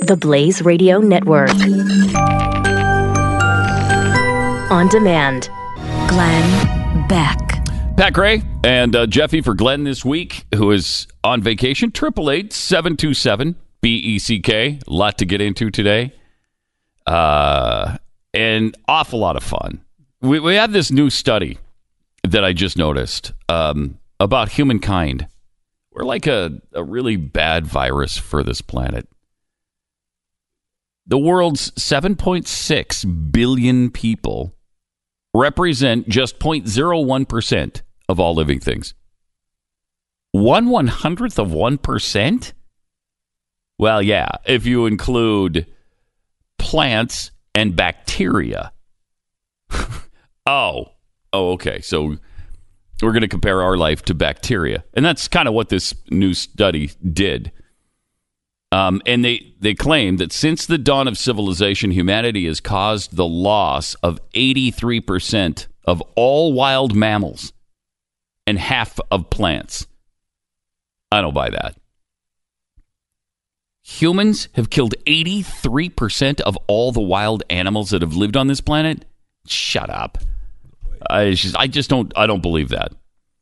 The Blaze Radio Network. On demand. Glenn Beck. Pat Gray and Jeffy for Glenn this week, who is on vacation. 888-727-BECK. A lot to get into today. An awful lot of fun. We have this new study that I just noticed about humankind. We're like a really bad virus for this planet. The world's 7.6 billion people represent just 0.01% of all living things. 1/100th of 1%? Well, yeah, if you include plants and bacteria. Oh, okay. So we're going to compare our life to bacteria. And that's kind of what this new study did. And they claim that since the dawn of civilization, humanity has caused the loss of 83% of all wild mammals and half of plants. I don't buy that. Humans have killed 83% of all the wild animals that have lived on this planet? Shut up. I don't believe that.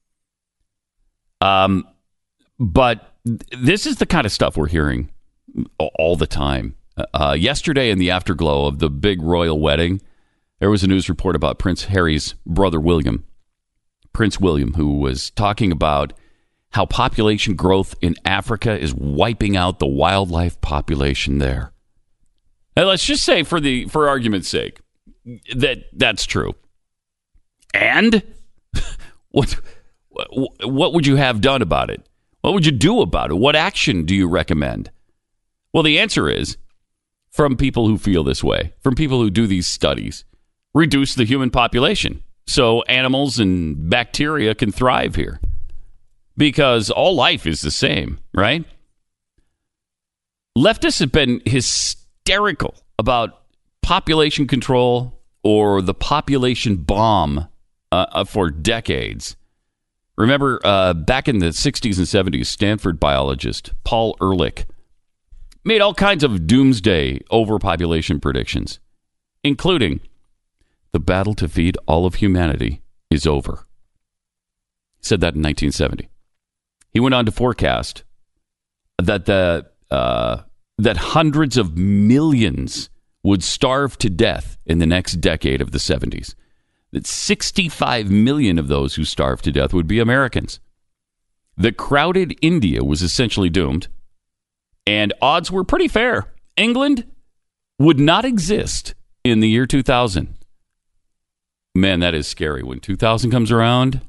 But this is the kind of stuff we're hearing all the time. Yesterday in the afterglow of the big royal wedding, there was a news report about Prince Harry's brother William. Prince William, who was talking about how population growth in Africa is wiping out the wildlife population there. Now, let's just say, for argument's sake, that's true. And what would you have done about it? What would you do about it? What action do you recommend? Well, the answer is, from people who feel this way, from people who do these studies, reduce the human population so animals and bacteria can thrive here. Because all life is the same, right? Leftists have been hysterical about population control or the population bomb for decades. Remember, back in the 60s and 70s, Stanford biologist Paul Ehrlich made all kinds of doomsday overpopulation predictions, including the battle to feed all of humanity is over. He said that in 1970. He went on to forecast that that hundreds of millions would starve to death in the next decade of the 70s. That 65 million of those who starved to death would be Americans. The crowded India was essentially doomed, and odds were pretty fair. England would not exist in the year 2000. Man, that is scary. When 2000 comes around,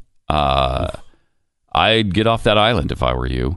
I'd get off that island if I were you.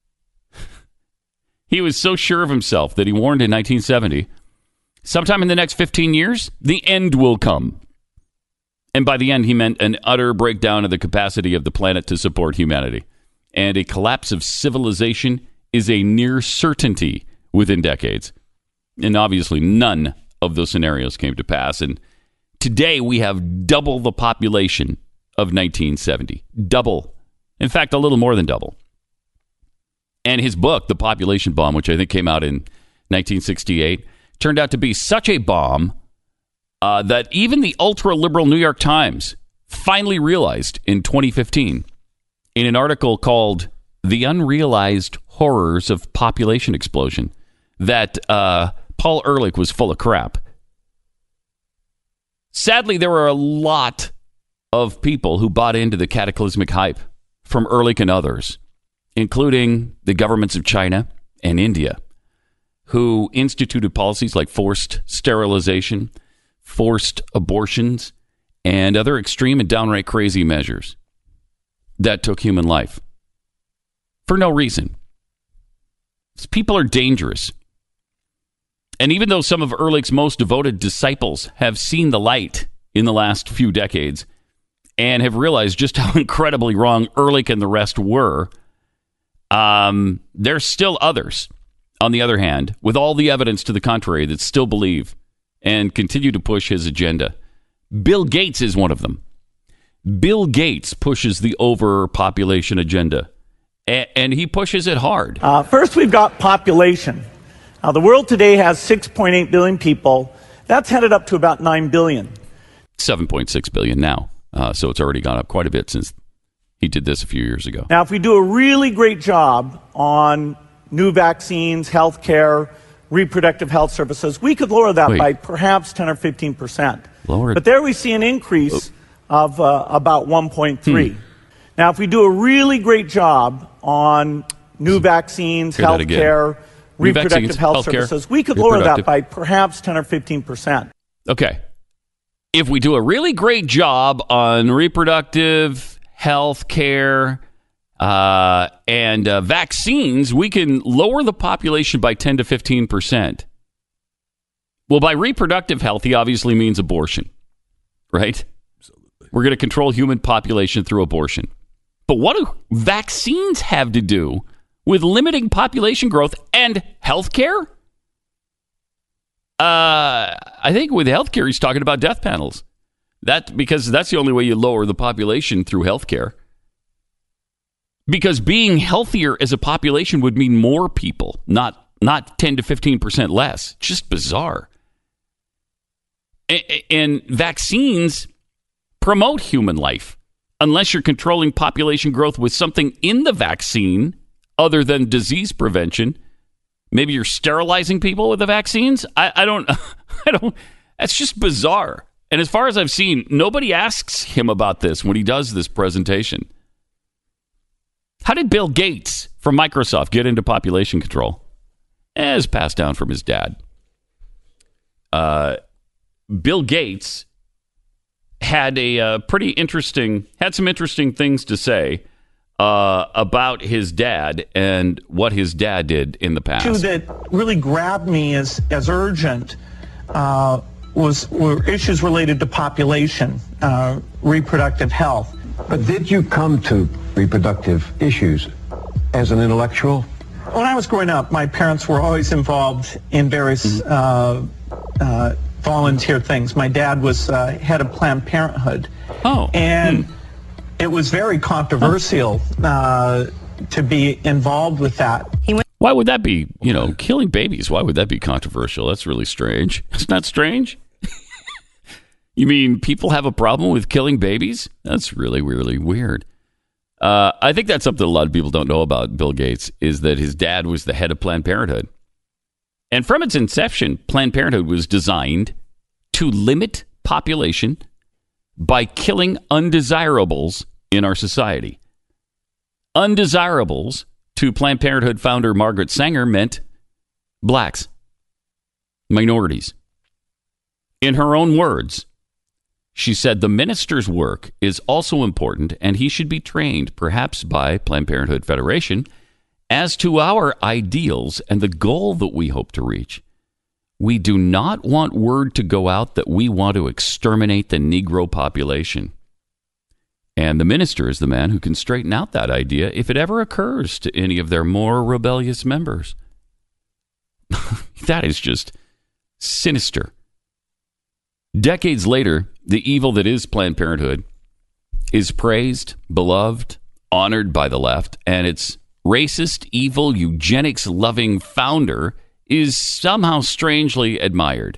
He was so sure of himself that he warned in 1970, sometime in the next 15 years, the end will come. And by the end, he meant an utter breakdown of the capacity of the planet to support humanity. And a collapse of civilization is a near certainty within decades. And obviously, none of those scenarios came to pass. And today, we have double the population of 1970. Double. In fact, a little more than double. And his book, The Population Bomb, which I think came out in 1968, turned out to be such a bomb that even the ultra-liberal New York Times finally realized in 2015 in an article called The Unrealized Horrors of Population Explosion that Paul Ehrlich was full of crap. Sadly, there were a lot of people who bought into the cataclysmic hype from Ehrlich and others, including the governments of China and India, who instituted policies like forced sterilization, forced abortions, and other extreme and downright crazy measures that took human life for no reason. These people are dangerous. And even though some of Ehrlich's most devoted disciples have seen the light in the last few decades and have realized just how incredibly wrong Ehrlich and the rest were, there's still others, on the other hand, with all the evidence to the contrary, that still believe and continue to push his agenda. Bill Gates is one of them. Bill Gates pushes the overpopulation agenda, and he pushes it hard. First, we've got population. The world today has 6.8 billion people. That's headed up to about 9 billion. 7.6 billion now. So it's already gone up quite a bit since he did this a few years ago. Now, if we do a really great job on new vaccines, health care, reproductive health services, we could lower that by perhaps 10 or 15%. Lower it. But there we see an increase of about 1.3. Now, if we do a really great job on new vaccines, health care, reproductive health services, we could lower that by perhaps 10 or 15%. Okay. If we do a really great job on reproductive health care and vaccines, we can lower the population by 10 to 15%. Well, by reproductive health, he obviously means abortion, right? Absolutely. We're going to control human population through abortion. But what do vaccines have to do with limiting population growth and health care? I think with health care, he's talking about death panels. Because that's the only way you lower the population through health care. Because being healthier as a population would mean more people, not 10 to 15% less. Just bizarre. And vaccines promote human life. Unless you're controlling population growth with something in the vaccine other than disease prevention. Maybe you're sterilizing people with the vaccines? I don't, that's just bizarre. And as far as I've seen, nobody asks him about this when he does this presentation. How did Bill Gates from Microsoft get into population control? It's passed down from his dad. Bill Gates had some interesting things to say about his dad and what his dad did in the past. Issue that really grabbed me as urgent were issues related to population, reproductive health. But did you come to reproductive issues as an intellectual? When I was growing up, my parents were always involved in various volunteer things. My dad was head of Planned Parenthood. And it was very controversial to be involved with that. Why would that be? Killing babies. Why would that be controversial? That's really strange. Isn't that strange? You mean people have a problem with killing babies? That's really, really weird. I think that's something a lot of people don't know about Bill Gates, is that his dad was the head of Planned Parenthood. And from its inception, Planned Parenthood was designed to limit population by killing undesirables in our society. Undesirables, to Planned Parenthood founder Margaret Sanger, meant blacks, minorities. In her own words, she said the minister's work is also important and he should be trained, perhaps by Planned Parenthood Federation, as to our ideals and the goal that we hope to reach. We do not want word to go out that we want to exterminate the Negro population. And the minister is the man who can straighten out that idea if it ever occurs to any of their more rebellious members. That is just sinister. Decades later, the evil that is Planned Parenthood is praised, beloved, honored by the left, and its racist, evil, eugenics-loving founder is somehow strangely admired.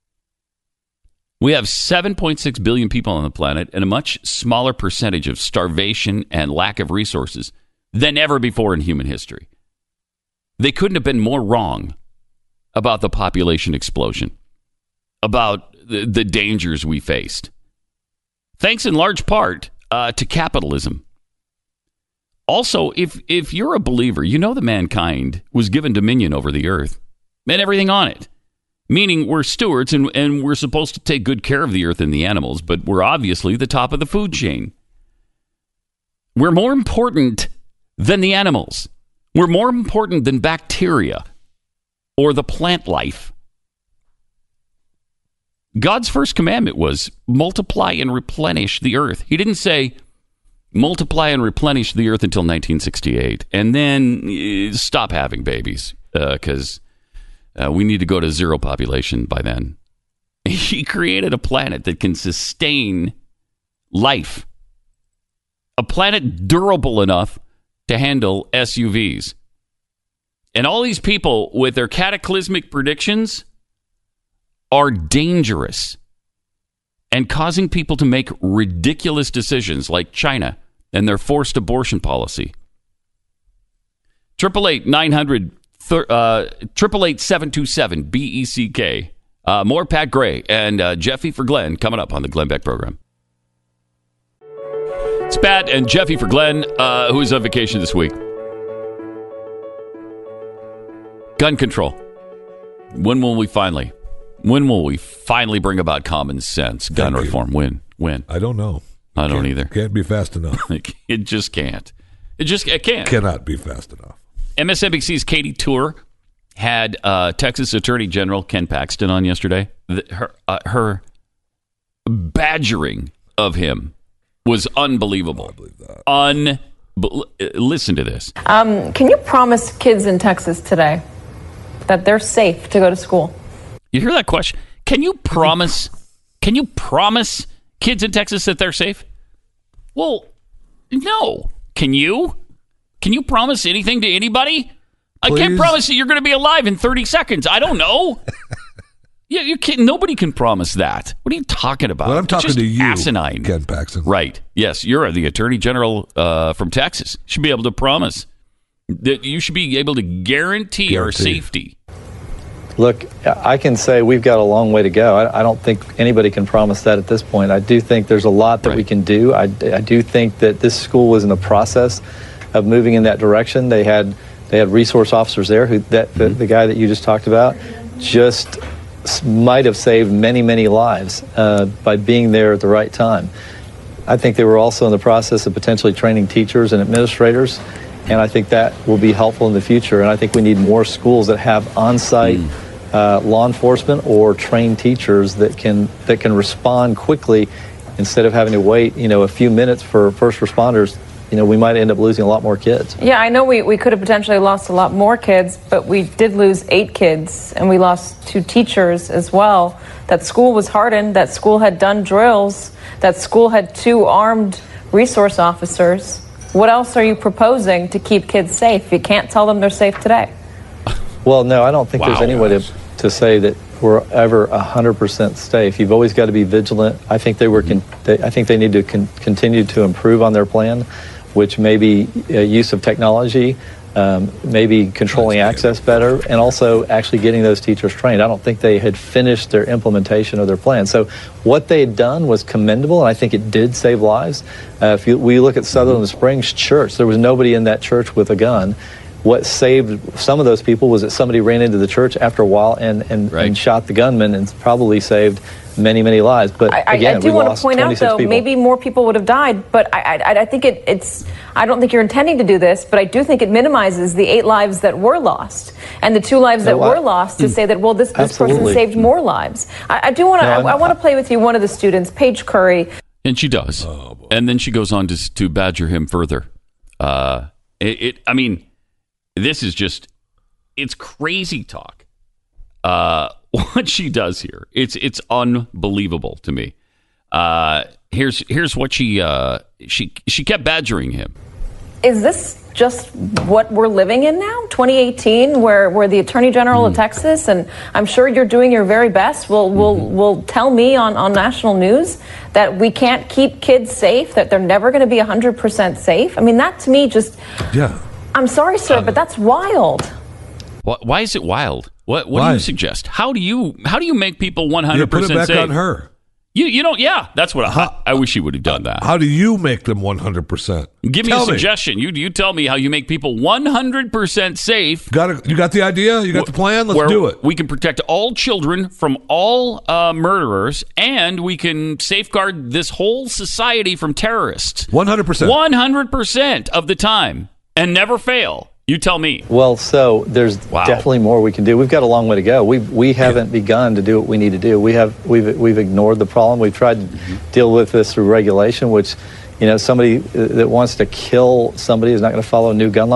We have 7.6 billion people on the planet and a much smaller percentage of starvation and lack of resources than ever before in human history. They couldn't have been more wrong about the population explosion, about the dangers we faced, thanks in large part to capitalism. Also, if you're a believer, you know that mankind was given dominion over the earth and everything on it, meaning we're stewards and we're supposed to take good care of the earth and the animals, but we're obviously the top of the food chain. We're more important than the animals. We're more important than bacteria or the plant life. God's first commandment was multiply and replenish the earth. He didn't say multiply and replenish the earth until 1968 and then stop having babies because we need to go to zero population by then. He created a planet that can sustain life, a planet durable enough to handle SUVs And all these people with their cataclysmic predictions are dangerous and causing people to make ridiculous decisions like China and their forced abortion policy. 888-727-BECK. More Pat Gray and Jeffy for Glenn coming up on the Glenn Beck program. It's Pat and Jeffy for Glenn, who is on vacation this week. Gun control. When will we finally bring about common sense gun reform? When? I don't know. I don't either. Can't be fast enough. It just can't. It can't. Cannot be fast enough. MSNBC's Katie Tour had Texas Attorney General Ken Paxton on yesterday. Her badgering of him was unbelievable. I believe that. Listen to this. Can you promise kids in Texas today that they're safe to go to school? You hear that question? Can you promise kids in Texas that they're safe? Well, no. Can you? Can you promise anything to anybody? Please? I can't promise that you're going to be alive in 30 seconds. I don't know. Yeah, you can't. Nobody can promise that. What are you talking about? Well, I'm talking to you, asinine. Ken Paxton. Right. Yes, you're the Attorney General from Texas. You should be able to promise that you should be able to guarantee our safety. Look, I can say we've got a long way to go. I don't think anybody can promise that at this point. I do think there's a lot that we can do. I do think that this school was in the process of moving in that direction. They had resource officers there who the guy that you just talked about just might have saved many lives by being there at the right time. I think they were also in the process of potentially training teachers and administrators, and I think that will be helpful in the future. And I think we need more schools that have on-site law enforcement or trained teachers that can respond quickly instead of having to wait, a few minutes for first responders. We might end up losing a lot more kids. Yeah, I know we could have potentially lost a lot more kids, but we did lose 8 kids, and we lost 2 teachers as well. That school was hardened. That school had done drills. That school had 2 armed resource officers. What else are you proposing to keep kids safe? You can't tell them they're safe today. Well, no, I don't think there's any way to say that we're ever 100% safe. You've always got to be vigilant. I think I think they need to continue to improve on their plan, which may be use of technology, maybe controlling access better, and also actually getting those teachers trained. I don't think they had finished their implementation of their plan. So what they had done was commendable, and I think it did save lives. If we look at Sutherland Springs Church, there was nobody in that church with a gun. What saved some of those people was that somebody ran into the church after a while and shot the gunman, and probably saved many lives. But again, I do want to point out, though, maybe more people would have died, but I think it's I don't think you're intending to do this, but I do think it minimizes the 8 lives that were lost and the 2 lives that were lost to say that, well, this person saved more lives. I do want to I want to play with you one of the students, Paige Curry. And she does. And then she goes on to badger him further. I mean, this is just, it's crazy talk. What she does here, it's unbelievable to me. Here's what she kept badgering him. Is this just what we're living in now, 2018, where the Attorney General of Texas, and I'm sure you're doing your very best, will tell me on national news that we can't keep kids safe, that they're never going to be 100% safe? I mean, that to me just, I'm sorry, sir, but that's wild. Why is it wild? What do you suggest? How do you make people 100% safe? Put it back on her. You don't. Yeah, that's what I wish you would have done that. How do you make them 100%? Give me a suggestion. You tell me how you make people 100% safe. You got the idea? You got the plan? Let's do it. We can protect all children from all murderers, and we can safeguard this whole society from terrorists. 100%. 100% of the time, and never fail. You tell me. Well, so there's definitely more we can do. We've got a long way to go. We haven't begun to do what we need to do. We've ignored the problem. We've tried to deal with this through regulation, which, somebody that wants to kill somebody is not going to follow a new gun law.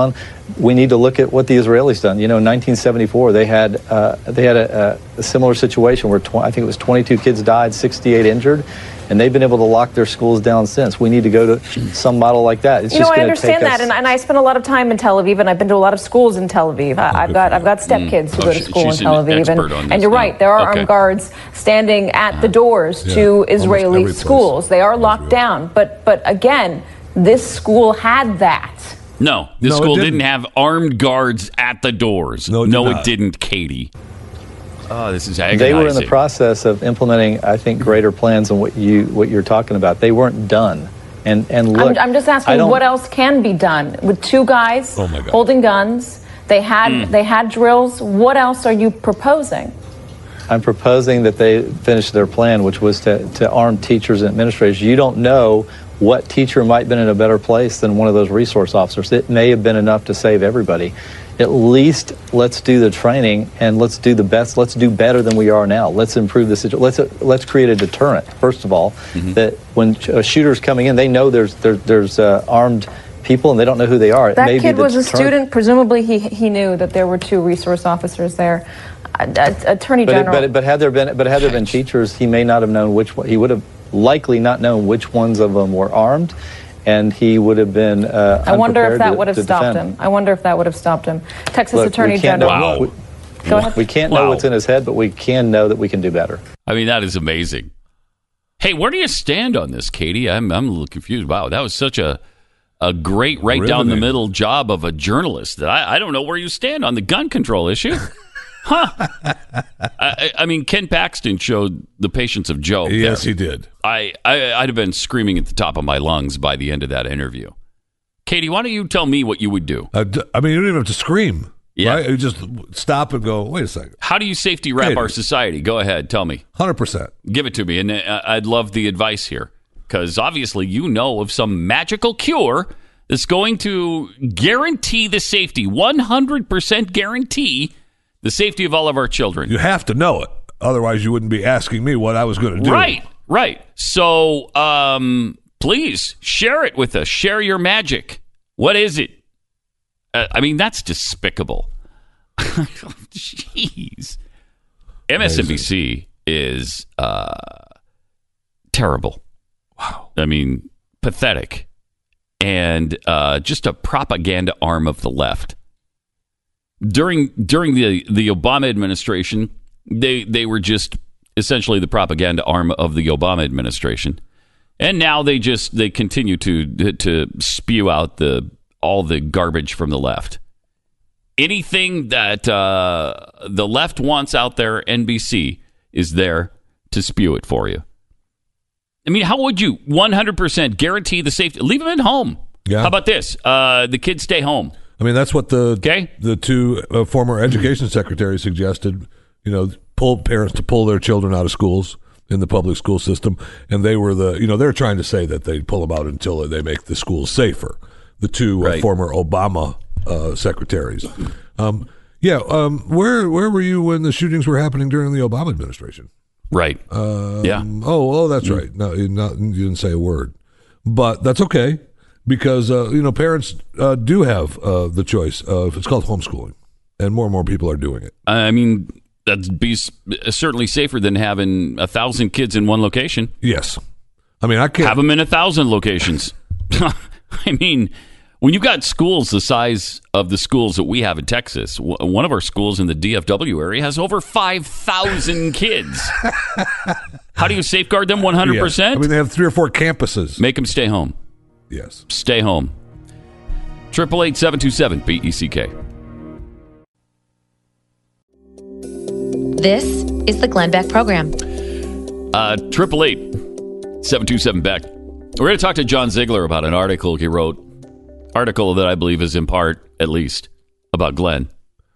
we need to look at what the Israelis done. In 1974, they had a similar situation where I think it was 22 kids died, 68 injured, and they've been able to lock their schools down since. We need to go to some model like that. It's just I understand that, and I spend a lot of time in Tel Aviv, and I've been to a lot of schools in Tel Aviv. I've got stepkids who go to school in Tel Aviv, and you're right. There are armed guards standing at the doors to Israeli schools. They are locked down, but again, this school had that. No, this school didn't have armed guards at the doors. No, it didn't, Katie. Oh, this is agonizing. They were in the process of implementing, I think, greater plans than what you're talking about. They weren't done. And look, I'm just asking what else can be done with two guys holding guns. They had drills. What else are you proposing? I'm proposing that they finish their plan, which was to arm teachers and administrators. You don't know what teacher might have been in a better place than one of those resource officers. It may have been enough to save everybody. At least let's do the training and let's do the best. Let's do better than we are now. Let's improve the situation. Let's create a deterrent, first of all, that when a shooter's coming in, they know there's armed people and they don't know who they are. That kid was a student. Presumably he knew that there were two resource officers there. Attorney General. But had there been teachers, he may not have known which one. He would have likely not known which ones of them were armed, and he would have been I wonder if that would have stopped him. I wonder if that would have stopped him. Texas Attorney General. Go ahead. We can't know what's in his head, but we can know that we can do better. I mean, that is amazing. Hey, where do you stand on this, Katie? I'm a little confused. Wow, that was such a great down the middle job of a journalist that I don't know where you stand on the gun control issue. Huh. I mean, Ken Paxton showed the patience of Job. Yes, he did. I'd have been screaming at the top of my lungs by the end of that interview. Katie, why don't you tell me what you would do? I mean, you don't even have to scream. Yeah. Right? You just stop and go, wait a second. How do you safety wrap our society? Go ahead. Tell me. 100%. Give it to me. And I'd love the advice here. Because obviously you know of some magical cure that's going to guarantee the safety, 100% guarantee the safety of all of our children. You have to know it. Otherwise, you wouldn't be asking me what I was going to do. Right. So, please, share it with us. Share your magic. What is it? I mean, that's despicable. Jeez. MSNBC is terrible. Wow. I mean, pathetic. And just a propaganda arm of the left. During the Obama administration, they were just essentially the propaganda arm of the Obama administration, and now they continue to spew out all the garbage from the left. Anything that the left wants out there, NBC is there to spew it for you. I mean, how would you 100% guarantee the safety? Leave them at home. Yeah. How about this? The kids stay home. I mean, that's what the two former education secretaries suggested, parents to pull their children out of schools in the public school system. And they were they're trying to say that they'd pull them out until they make the schools safer. The two former Obama secretaries. Where were you when the shootings were happening during the Obama administration? Right. Yeah. Oh, that's right. No, you didn't say a word. But that's okay. Because, parents do have the choice of, it's called homeschooling, and more people are doing it. I mean, that'd be certainly safer than having 1,000 kids in one location. Yes. I mean, I can't have them in 1,000 locations. I mean, when you've got schools the size of the schools that we have in Texas, one of our schools in the DFW area has over 5,000 kids. How do you safeguard them 100%? Yeah. I mean, they have 3 or 4 campuses. Make them stay home. Yes. Stay home. 888-727-BECK. This is the Glenn Beck Program. 888-727-BECK. We're going to talk to John Ziegler about an article he wrote. Article that I believe is in part, at least, about Glenn.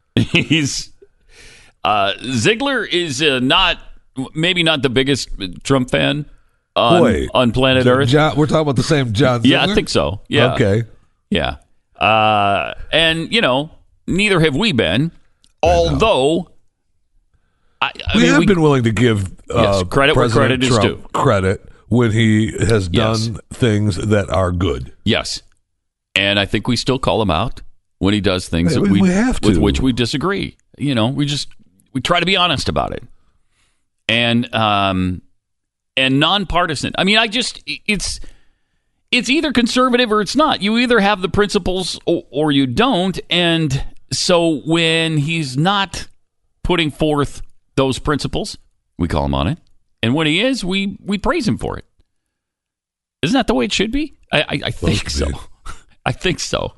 Ziegler is maybe not the biggest Trump fan on planet Earth. John, we're talking about the same John Ziegler? Yeah, I think so. Yeah. Okay. Yeah. And, neither have we been. Although, we have been willing to give credit where credit is due. Credit when he has done things that are good. Yes. And I think we still call him out when he does things with which we disagree. You know, we try to be honest about it. And nonpartisan. I mean, it's either conservative or it's not. You either have the principles or you don't. And so when he's not putting forth those principles, we call him on it. And when he is, we praise him for it. Isn't that the way it should be? I think so. I think so.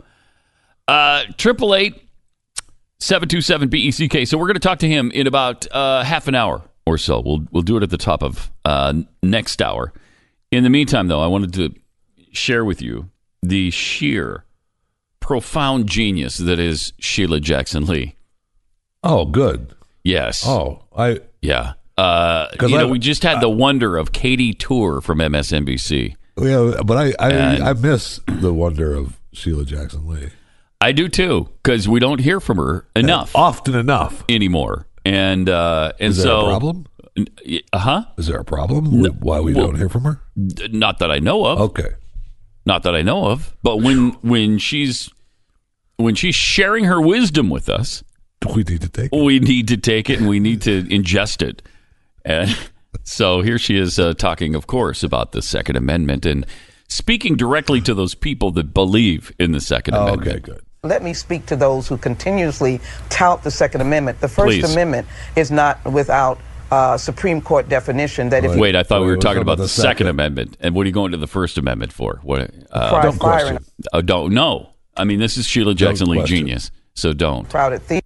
888-727-BECK. So we're going to talk to him in about half an hour or so. We'll do it at the top of next hour. In the meantime, though, I wanted to share with you the sheer, profound genius that is Sheila Jackson Lee. Oh, good. Yes. Yeah. We just had the wonder of Katie Tour from MSNBC. Yeah, but I miss the wonder of Sheila Jackson Lee. I do too, because we don't hear from her often enough anymore. And is there a problem? Is there a problem? Why we don't hear from her? Not that I know of. Okay. Not that I know of. But when she's sharing her wisdom with us, we need to take it. We need to take it, and we need to ingest it. And so here she is talking, of course, about the Second Amendment and speaking directly to those people that believe in the Second Amendment. Okay, good. Let me speak to those who continuously tout the Second Amendment. The First Amendment is not without Supreme Court definition. That if Wait, I thought we were talking about the Second Amendment. And what are you going to the First Amendment for? What? Don't question. Don't know. I mean, this is Sheila Jackson Lee genius, so don't. Crowded theater.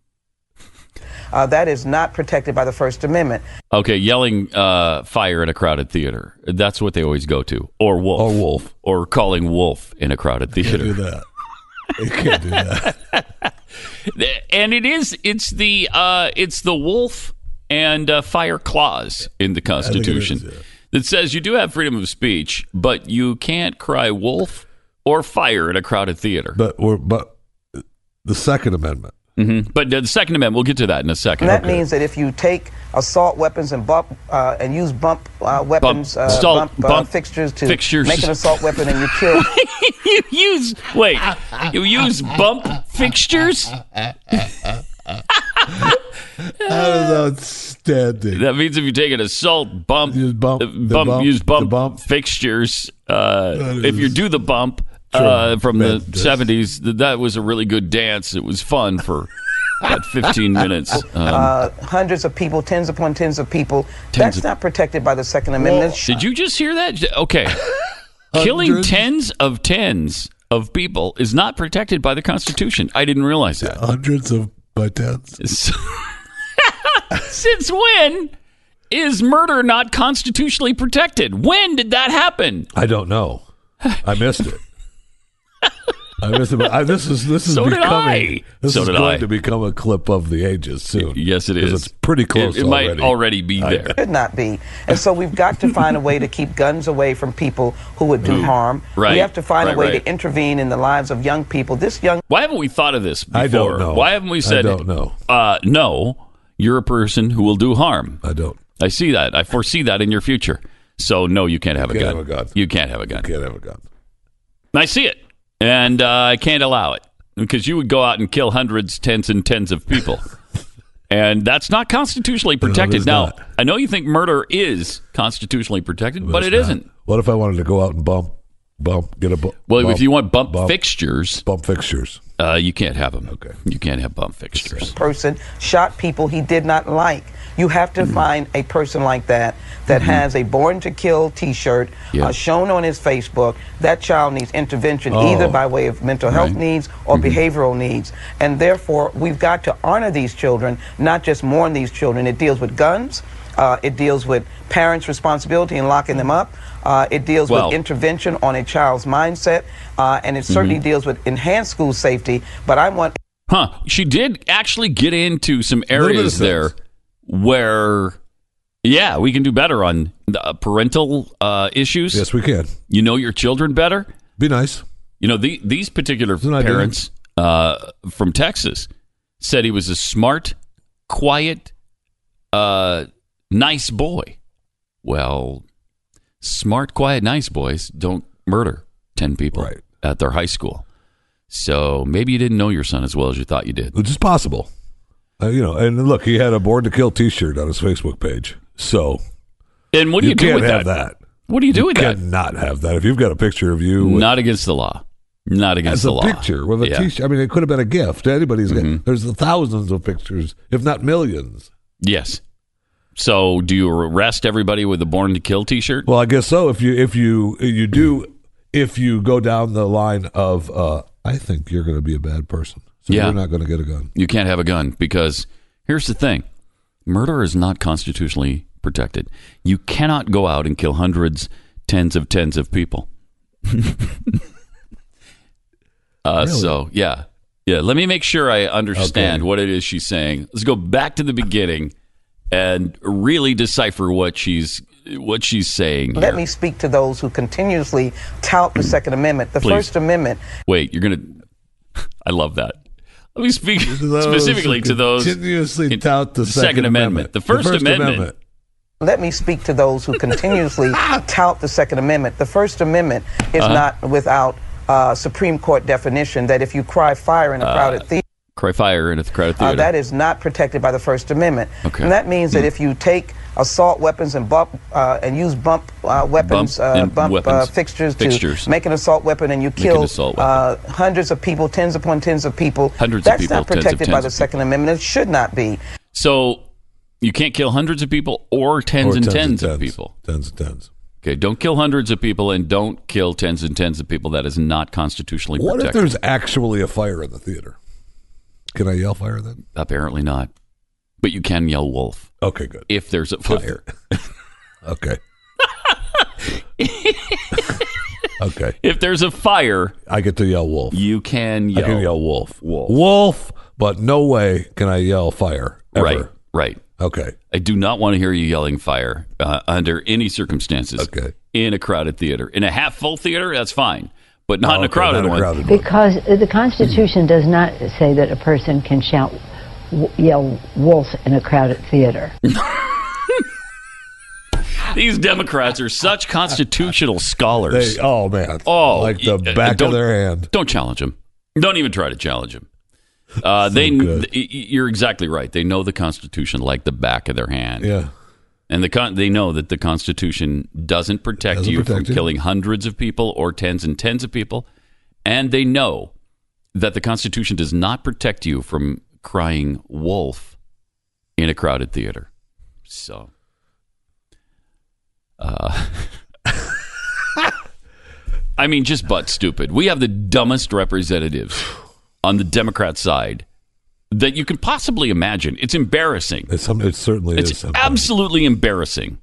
That is not protected by the First Amendment. Okay, yelling fire in a crowded theater. That's what they always go to. Or wolf. Or calling wolf in a crowded theater. You can't do that. You can't do that. And it's the wolf and fire clause in the Constitution that says you do have freedom of speech, but you can't cry wolf or fire in a crowded theater. But the Second Amendment. Mm-hmm. But the Second Amendment, we'll get to that in a second. And that means that if you take assault weapons and use bump weapons, bump fixtures to make an assault weapon, and you kill. You use bump fixtures? That is outstanding. That means if you take an assault use bump fixtures. If you do the bump. From the 70s, that was a really good dance. It was fun for about 15 minutes. Hundreds of people, tens upon tens of people. That's not protected by the Second Amendment. Did you just hear that? Okay. Killing tens of people is not protected by the Constitution. I didn't realize that. Hundreds by tens. Since when is murder not constitutionally protected? When did that happen? I don't know. I missed it. This is going to become a clip of the ages soon. Yes, it is. It's pretty close. It might already be there. It could not be. And so we've got to find a way to keep guns away from people who would do harm. Right. We have to find a way to intervene in the lives of young people. Why haven't we thought of this before? I don't know. Why haven't we said, I don't know. No, you're a person who will do harm. I don't. I see that. I foresee that in your future. So, no, you can't have a gun. You can't have a gun. You can't have a gun. I see it. And I can't allow it because you would go out and kill hundreds, tens and tens of people. And that's not constitutionally protected. Now, I know you think murder is constitutionally protected, but it isn't. What if I wanted to go out and get a bump? Well, if you want bump fixtures. Bump fixtures. You can't have them. Okay. You can't have bump fixtures. Person shot people he did not like. You have to find a person like that has a Born to Kill T-shirt shown on his Facebook. That child needs intervention either by way of mental health needs or behavioral needs. And therefore, we've got to honor these children, not just mourn these children. It deals with guns. It deals with parents' responsibility in locking them up. It deals with intervention on a child's mindset. And it certainly deals with enhanced school safety. But I want... She did actually get into some areas there where, we can do better on parental issues. Yes, we can. You know your children better. Be nice. You know, these particular parents from Texas said he was a smart, quiet, nice boy. Well, smart, quiet, nice boys don't murder 10 people at their high school. So maybe you didn't know your son as well as you thought you did. Which is possible. And look, he had a Born to Kill T-shirt on his Facebook page. So, and what do you do with that? What do you do with that? You cannot have that. If you've got a picture of you, not against the law. Not against the law. As a picture with a T-shirt. I mean, it could have been a gift. Anybody's. There's thousands of pictures, if not millions. Yes. So, do you arrest everybody with a Born to Kill T-shirt? Well, I guess so. If you go down the line of, I think you're going to be a bad person. So you're not going to get a gun. You can't have a gun because here's the thing. Murder is not constitutionally protected. You cannot go out and kill hundreds, tens of people. Really? So, yeah. Let me make sure I understand what it is she's saying. Let's go back to the beginning and really decipher what she's saying here. Let me speak to those who continuously tout the Second Amendment. The First Amendment. Wait, you're going to... I love that. Let me speak specifically to those continuously tout the Second Amendment. The First Amendment. Let me speak to those who continuously tout the Second Amendment. The First Amendment is not without Supreme Court definition that if you cry fire in a crowded theater, that is not protected by the First Amendment. Okay. And that means that if you take assault weapons and use bump fixtures to make an assault weapon and you kill hundreds of people, tens upon tens of people, that's not protected by the Second Amendment. It should not be. So you can't kill hundreds of people or tens and tens of people. Tens and tens. Okay, don't kill hundreds of people and don't kill tens and tens of people. That is not constitutionally protected. What if there's actually a fire in the theater? Can I yell fire then? Apparently not. But you can yell wolf. Okay, good. If there's a fire. Okay. Okay. If there's a fire, I get to yell wolf. You can yell. I can yell wolf. Wolf, but no way can I yell fire ever. Right. Okay. I do not want to hear you yelling fire under any circumstances. Okay. In a crowded theater. In a half-full theater, that's fine. But not in a crowded one. Because the Constitution does not say that a person can yell wolf in a crowded theater. These Democrats are such constitutional scholars. Like the back of their hand. Don't challenge them. Don't even try to challenge them. You're exactly right. They know the Constitution like the back of their hand. Yeah. And they know that the Constitution doesn't protect you from killing hundreds of people or tens and tens of people. And they know that the Constitution does not protect you from crying wolf in a crowded theater. So, I mean, just butt stupid. We have the dumbest representatives on the Democrat side that you can possibly imagine. It's embarrassing. It certainly is. It's absolutely embarrassing.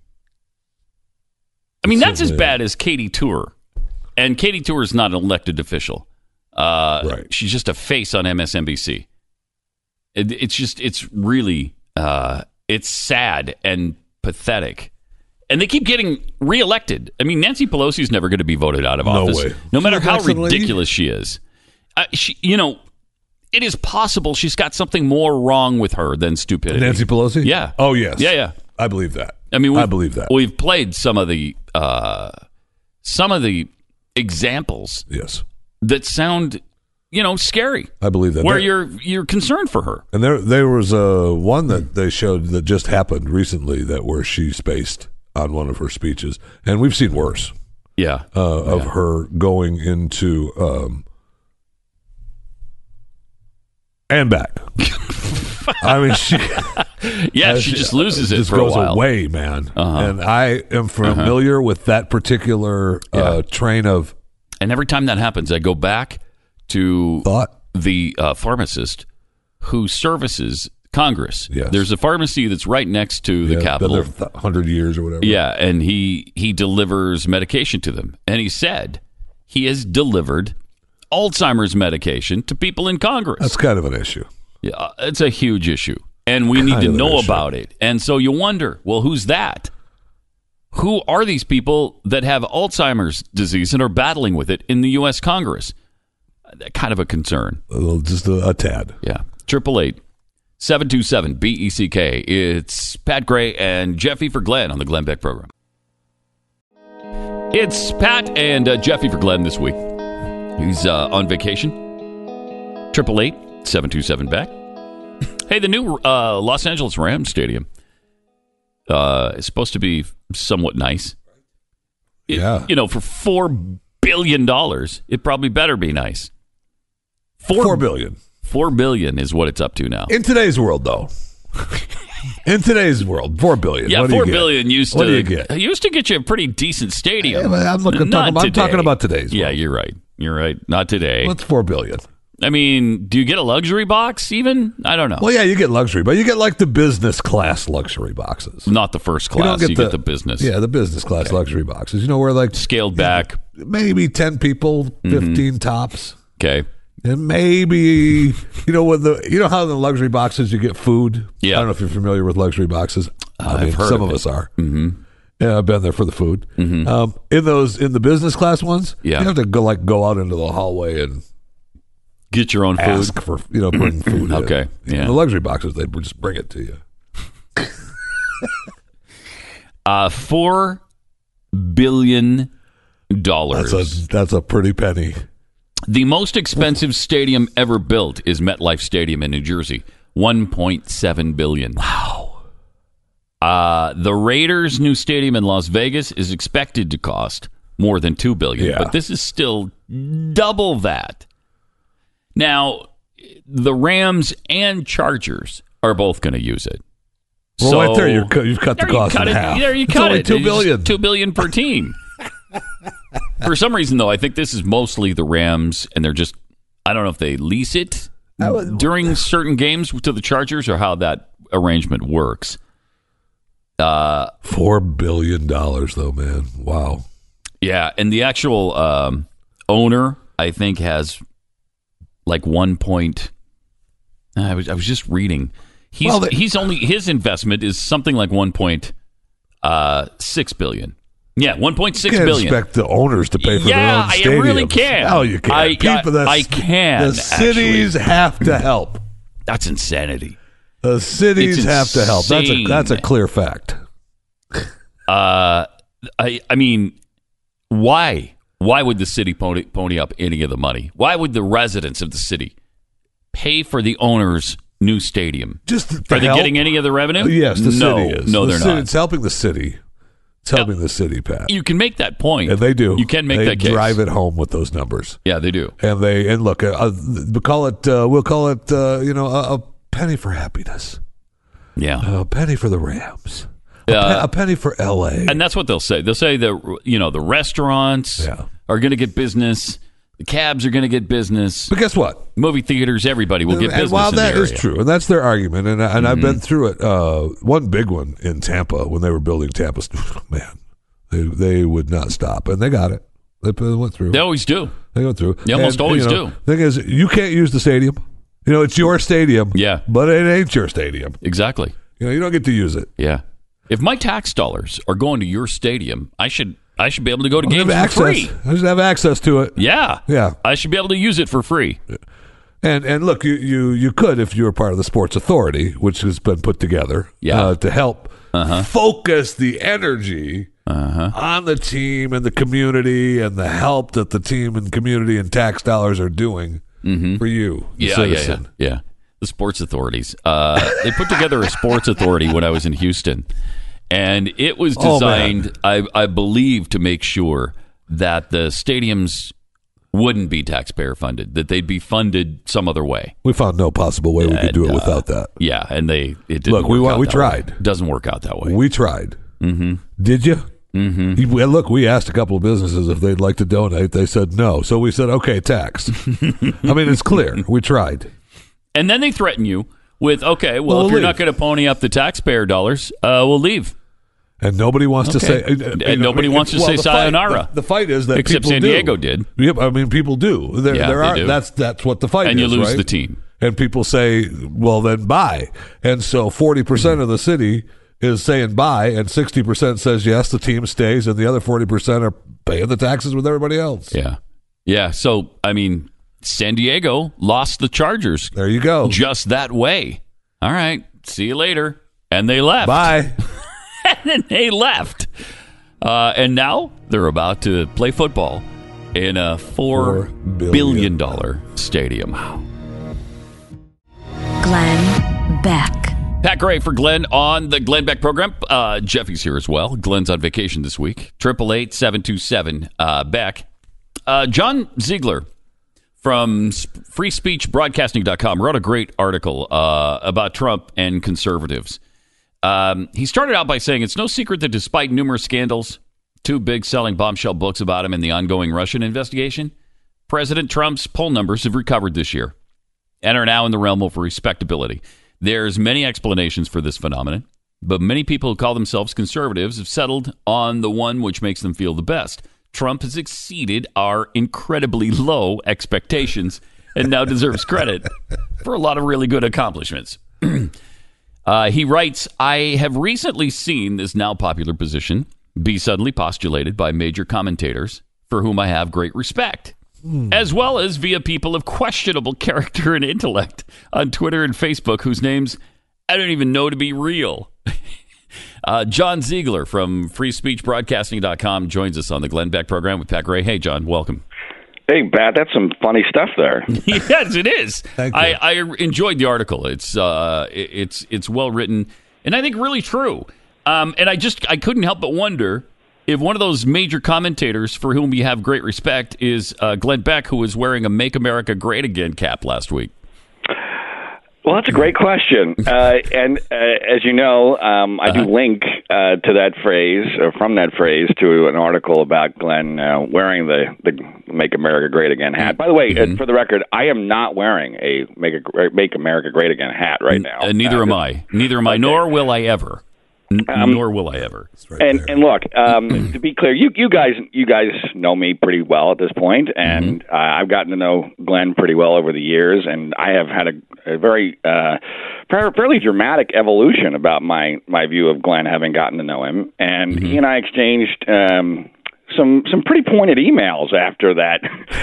I mean, that's as bad as Katie Tour. And Katie Tour is not an elected official. Right. She's just a face on MSNBC. It's really, it's sad and pathetic. And they keep getting reelected. I mean, Nancy Pelosi's never going to be voted out of office. No way. No matter how ridiculous she is. It is possible she's got something more wrong with her than stupidity. Nancy Pelosi? Yeah. Oh, yes. Yeah. I believe that. I mean, I believe that. We've played some of the examples. Yes. That sound, scary. I believe that. Where you're concerned for her. And there was one that they showed that just happened recently where she spaced on one of her speeches, and we've seen worse. Yeah. Of her going into and back. I mean, she just loses it just for a while. Goes away, man. And I am familiar with that particular train of. And every time that happens, I go back to the pharmacist who services Congress. Yes. There's a pharmacy that's right next to the Capitol. Been there 100 years or whatever. Yeah, and he delivers medication to them. And he said he has delivered Alzheimer's medication to people in Congress. That's kind of an issue. Yeah, it's a huge issue. And we need to know about it. And so you wonder, well, who's that? Who are these people that have Alzheimer's disease and are battling with it in the U.S. Congress? Kind of a concern. Just a tad. Yeah. 888-727-BECK. It's Pat Gray and Jeffy for Glenn on the Glenn Beck program. It's Pat and Jeffy for Glenn this week. He's on vacation. 888-727-BECK. Hey, the new Los Angeles Rams stadium is supposed to be somewhat nice. Yeah. You know, for $4 billion, it probably better be nice. $4 billion. $4 billion is what it's up to now. In today's world, though. In today's world, $4 billion. Yeah, $4 billion used to get you a pretty decent stadium. Yeah, I'm talking about today's world. Yeah, you're right. You're right. Not today. What's $4 billion? I mean, do you get a luxury box even? I don't know. Well, yeah, you get luxury, but you get like the business class luxury boxes. Not the first class. You get the business. Yeah, the business class luxury boxes. You know, where like scaled back. Maybe 10 people, 15 tops. Okay. And maybe, you know how in the luxury boxes you get food? Yeah. I don't know if you're familiar with luxury boxes. I've heard some of of it. us are. Mm-hmm. Yeah, I've been there for the food. Mm-hmm. In the business class ones, you have to go out into the hallway and get your own food. Ask for, bring food. Okay. In. Yeah. The luxury boxes, they just bring it to you. $4 billion. That's a pretty penny. The most expensive stadium ever built is MetLife Stadium in New Jersey, $1.7 billion. Wow. The Raiders' new stadium in Las Vegas is expected to cost more than $2 billion, but this is still double that. Now, the Rams and Chargers are both going to use it. Well, so, right there, you've cut the cost in half. There you cut it. $2 billion. $2 billion per team. For some reason, though, I think this is mostly the Rams, and they're just, I don't know if they lease it during certain games to the Chargers or how that arrangement works. $4 billion, though, man. Wow. Yeah, and the actual owner, I think, has like 1 point. I was just reading. He's only, his investment is something like 1.6 billion. Yeah, 1.6 billion. Expect the owners to pay for their own stadiums. Yeah, I really can. Oh, you can. I can. The cities have to help. That's insanity. The cities have to help. That's a clear fact. I mean, why? Why would the city pony up any of the money? Why would the residents of the city pay for the owner's new stadium? Are they getting any of the revenue? Yes, the city is. No, they're not. It's helping the city. It's helping the city, Pat. You can make that point. And they do. You can make that case. They drive it home with those numbers. Yeah, they do. And look, we'll call it a penny for happiness. Yeah. A penny for the Rams. A penny for L.A. And that's what they'll say. They'll say that, the restaurants are going to get business. The cabs are going to get business. But guess what? Movie theaters, everybody will get business. While in the that area. is true, and that's their argument, and I've been through it. One big one in Tampa when they were building Tampa, man, they would not stop, and they got it. They went through. They always do. They went through. They almost always do. The thing is, you can't use the stadium. It's your stadium. Yeah, but it ain't your stadium. Exactly. You don't get to use it. Yeah. If my tax dollars are going to your stadium, I should be able to go to games for free. I should have access to it. Yeah. Yeah. I should be able to use it for free. And look, you could if you were part of the Sports Authority, which has been put together to help focus the energy on the team and the community and the help that the team and community and tax dollars are doing for you, the citizen. Yeah. The sports authorities. They put together a sports authority when I was in Houston. And it was designed, I believe, to make sure that the stadiums wouldn't be taxpayer funded, that they'd be funded some other way. We found no possible way we could do it without that. Yeah, and it didn't look, work out we that tried. Way. It doesn't work out that way. We tried. Mm-hmm. Did you? Mm-hmm. Well, look, we asked a couple of businesses if they'd like to donate. They said no. So we said, okay, tax. I mean, it's clear. We tried. And then they threaten you with, okay, well if you're not going to pony up the taxpayer dollars, we'll leave. And nobody wants to say, and nobody wants to say sayonara. The fight is that except people San Diego did. Yep, I mean people do. There are. Do. That's what the fight is. And you lose right? the team. And people say, well, then bye. And so 40% of the city is saying bye, and 60% says yes, the team stays, and the other 40% are paying the taxes with everybody else. Yeah, yeah. So I mean, San Diego lost the Chargers. There you go. Just that way. All right. See you later. And they left. Bye. And then they left. And now they're about to play football in a $4 billion stadium. Wow. Glenn Beck. Pat Gray for Glenn on the Glenn Beck program. Jeffy's here as well. Glenn's on vacation this week. 888-727-BECK. John Ziegler from freespeechbroadcasting.com wrote a great article about Trump and conservatives. He started out by saying it's no secret that despite numerous scandals, 2 big selling bombshell books about him and the ongoing Russian investigation, President Trump's poll numbers have recovered this year and are now in the realm of respectability. There's many explanations for this phenomenon, but many people who call themselves conservatives have settled on the one which makes them feel the best. Trump has exceeded our incredibly low expectations and now deserves credit for a lot of really good accomplishments. He writes, I have recently seen this now popular position be suddenly postulated by major commentators for whom I have great respect, as well as via people of questionable character and intellect on Twitter and Facebook whose names I don't even know to be real. John Ziegler from freespeechbroadcasting.com joins us on the Glenn Beck program with Pat Gray. Hey, John, welcome. Hey, Pat, that's some funny stuff there. Yes, it is. Thank you. I enjoyed the article. It's well written and I think really true. And I couldn't help but wonder if one of those major commentators for whom you have great respect is Glenn Beck, who was wearing a Make America Great Again cap last week. Well, that's a great question. And as you know, I do link to that phrase, or from that phrase, to an article about Glenn wearing the Make America Great Again hat. By the way, for the record, I am not wearing a Make America Great Again hat right now. Neither am I. Neither am I, nor will I ever. Nor will I ever. Right and look, to be clear, you guys know me pretty well at this point, and I've gotten to know Glenn pretty well over the years, and I have had a very fairly dramatic evolution about my view of Glenn, having gotten to know him, and he and I exchanged some pretty pointed emails after that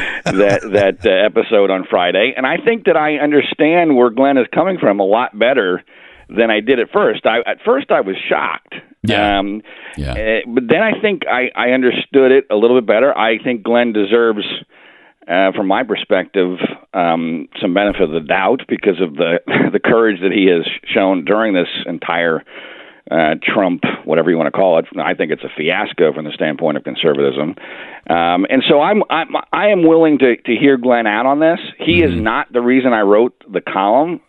episode on Friday, and I think that I understand where Glenn is coming from a lot better than I did at first. At first I was shocked. But then I think I understood it a little bit better. I think Glenn deserves, from my perspective, some benefit of the doubt because of the courage that he has shown during this entire Trump, whatever you want to call it. I think it's a fiasco from the standpoint of conservatism. And so I am willing to hear Glenn out on this. He is not the reason I wrote the column.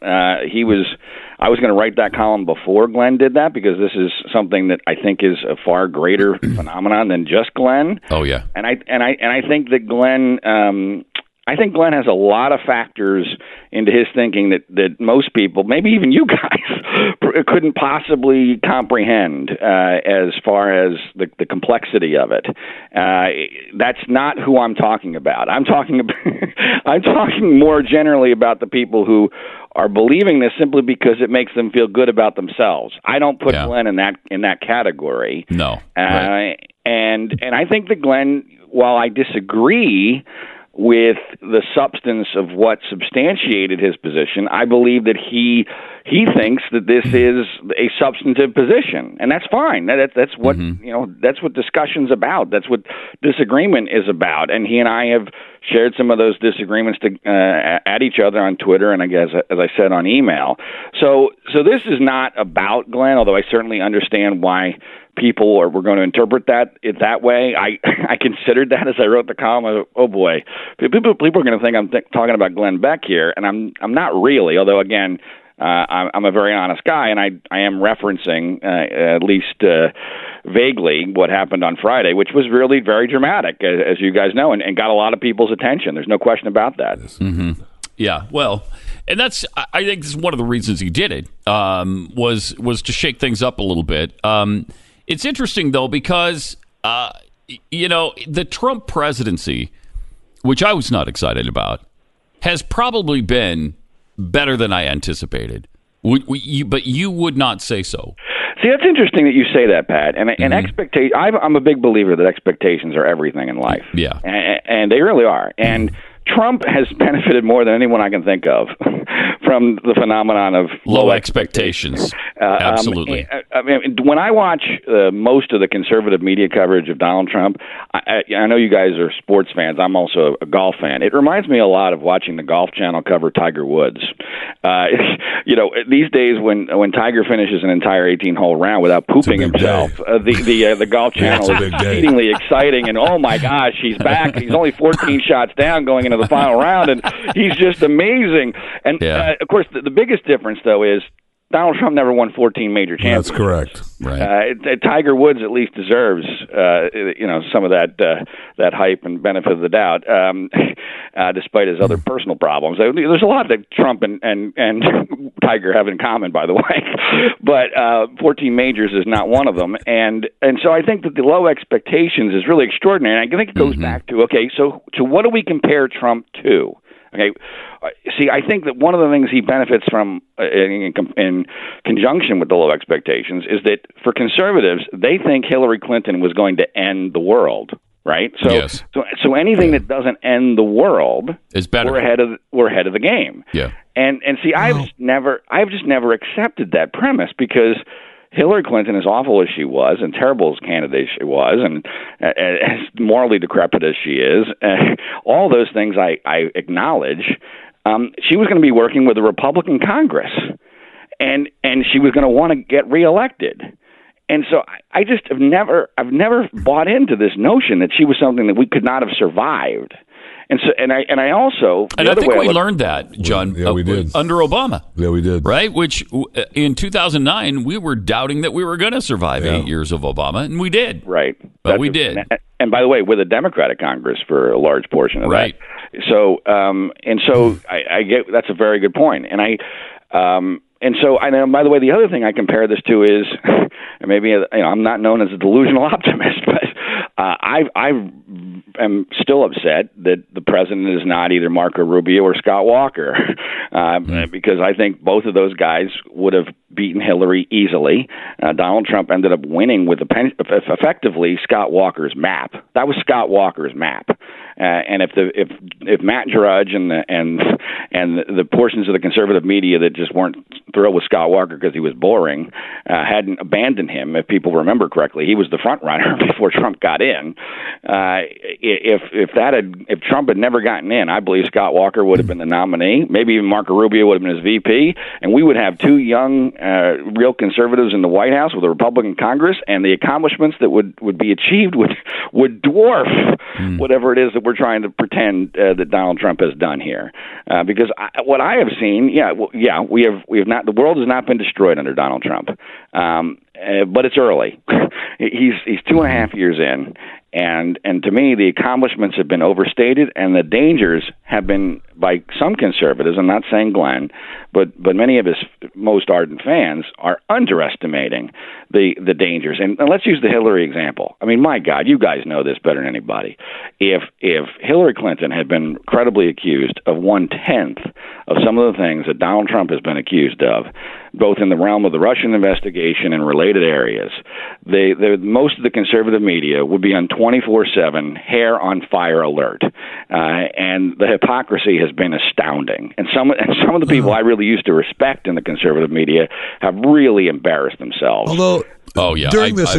I was going to write that column before Glenn did that, because this is something that I think is a far greater phenomenon than just Glenn. Oh yeah. And I think that Glenn has a lot of factors into his thinking that most people, maybe even you guys, couldn't possibly comprehend as far as the complexity of it. That's not who I'm talking about. I'm talking more generally about the people who are believing this simply because it makes them feel good about themselves. I don't put Glenn in that category. No. Right. And I think that Glenn, while I disagree with the substance of what substantiated his position, I believe that he thinks that this is a substantive position, and that's fine. That's what that's what discussion's about. That's what disagreement is about. And he and I have shared some of those disagreements at each other on Twitter, and I guess, as I said, on email. So this is not about Glenn, although I certainly understand why people were going to interpret it that way. I considered that as I wrote the column. Oh boy, people are going to think I'm talking about Glenn Beck here, and I'm not really. Although again, I'm a very honest guy, and I am referencing at least vaguely what happened on Friday, which was really very dramatic, as you guys know, and got a lot of people's attention. There's no question about that. Mm-hmm. Yeah, well, and I think this is one of the reasons he did it, was to shake things up a little bit. It's interesting, though, because, the Trump presidency, which I was not excited about, has probably been better than I anticipated. But you would not say so. See, that's interesting that you say that, Pat. And I'm a big believer that expectations are everything in life. Yeah. And they really are. And Trump has benefited more than anyone I can think of from the phenomenon of low expectations. Absolutely. I mean, when I watch most of the conservative media coverage of Donald Trump, I know you guys are sports fans. I'm also a golf fan. It reminds me a lot of watching the Golf Channel cover Tiger Woods. These days when Tiger finishes an entire 18-hole round without pooping himself, the Golf Channel is exceedingly exciting. And oh my gosh, he's back. He's only 14 shots down going into the final round, and he's just amazing. And of course, the biggest difference though is Donald Trump never won 14 major championships. That's correct. Right. Tiger Woods at least deserves, some of that hype and benefit of the doubt, despite his other personal problems. There's a lot that Trump and Tiger have in common, by the way, but 14 majors is not one of them. And so I think that the low expectations is really extraordinary. And I think it goes back to, so what do we compare Trump to? Okay, see, I think that one of the things he benefits from in conjunction with the low expectations is that for conservatives, they think Hillary Clinton was going to end the world, right? So anything that doesn't end the world is better. We're ahead of the game. Yeah, and see, I've just never accepted that premise because Hillary Clinton, as awful as she was, and terrible as candidate she was, and as morally decrepit as she is, all those things I acknowledge, she was going to be working with a Republican Congress, and she was going to want to get reelected. And so I've never bought into this notion that she was something that we could not have survived. And so, and I also, and I think we learned that, John, we did. under Obama. Yeah, we did. Right? Which in 2009, we were doubting that we were going to survive 8 years of Obama, and we did. Right. But we did. And by the way, with a Democratic Congress for a large portion of that. So, I get that's a very good point. And by the way, the other thing I compare this to is, and maybe I'm not known as a delusional optimist, but I am still upset that the president is not either Marco Rubio or Scott Walker, because I think both of those guys would have beaten Hillary easily. Donald Trump ended up winning with effectively Scott Walker's map. That was Scott Walker's map. And if Matt Drudge and the portions of the conservative media that just weren't thrilled with Scott Walker because he was boring hadn't abandoned him, if people remember correctly, he was the front runner before Trump got in. If Trump had never gotten in, I believe Scott Walker would have been the nominee. Maybe even Marco Rubio would have been his VP, and we would have two young, real conservatives in the White House with a Republican Congress, and the accomplishments that would be achieved would dwarf whatever it is that we're trying to pretend that Donald Trump has done here. Because what I have seen, we have not. The world has not been destroyed under Donald Trump, but it's early. He's 2.5 years in. And to me, the accomplishments have been overstated, and the dangers have been, by some conservatives, I'm not saying Glenn, but many of his most ardent fans are underestimating the dangers. And let's use the Hillary example. I mean, my God, you guys know this better than anybody. If Hillary Clinton had been credibly accused of 1/10 of some of the things that Donald Trump has been accused of, both in the realm of the Russian investigation and related areas, most of the conservative media would be on 24/7 hair on fire alert, and the hypocrisy has been astounding. And some of the people I really used to respect in the conservative media have really embarrassed themselves. Although, during this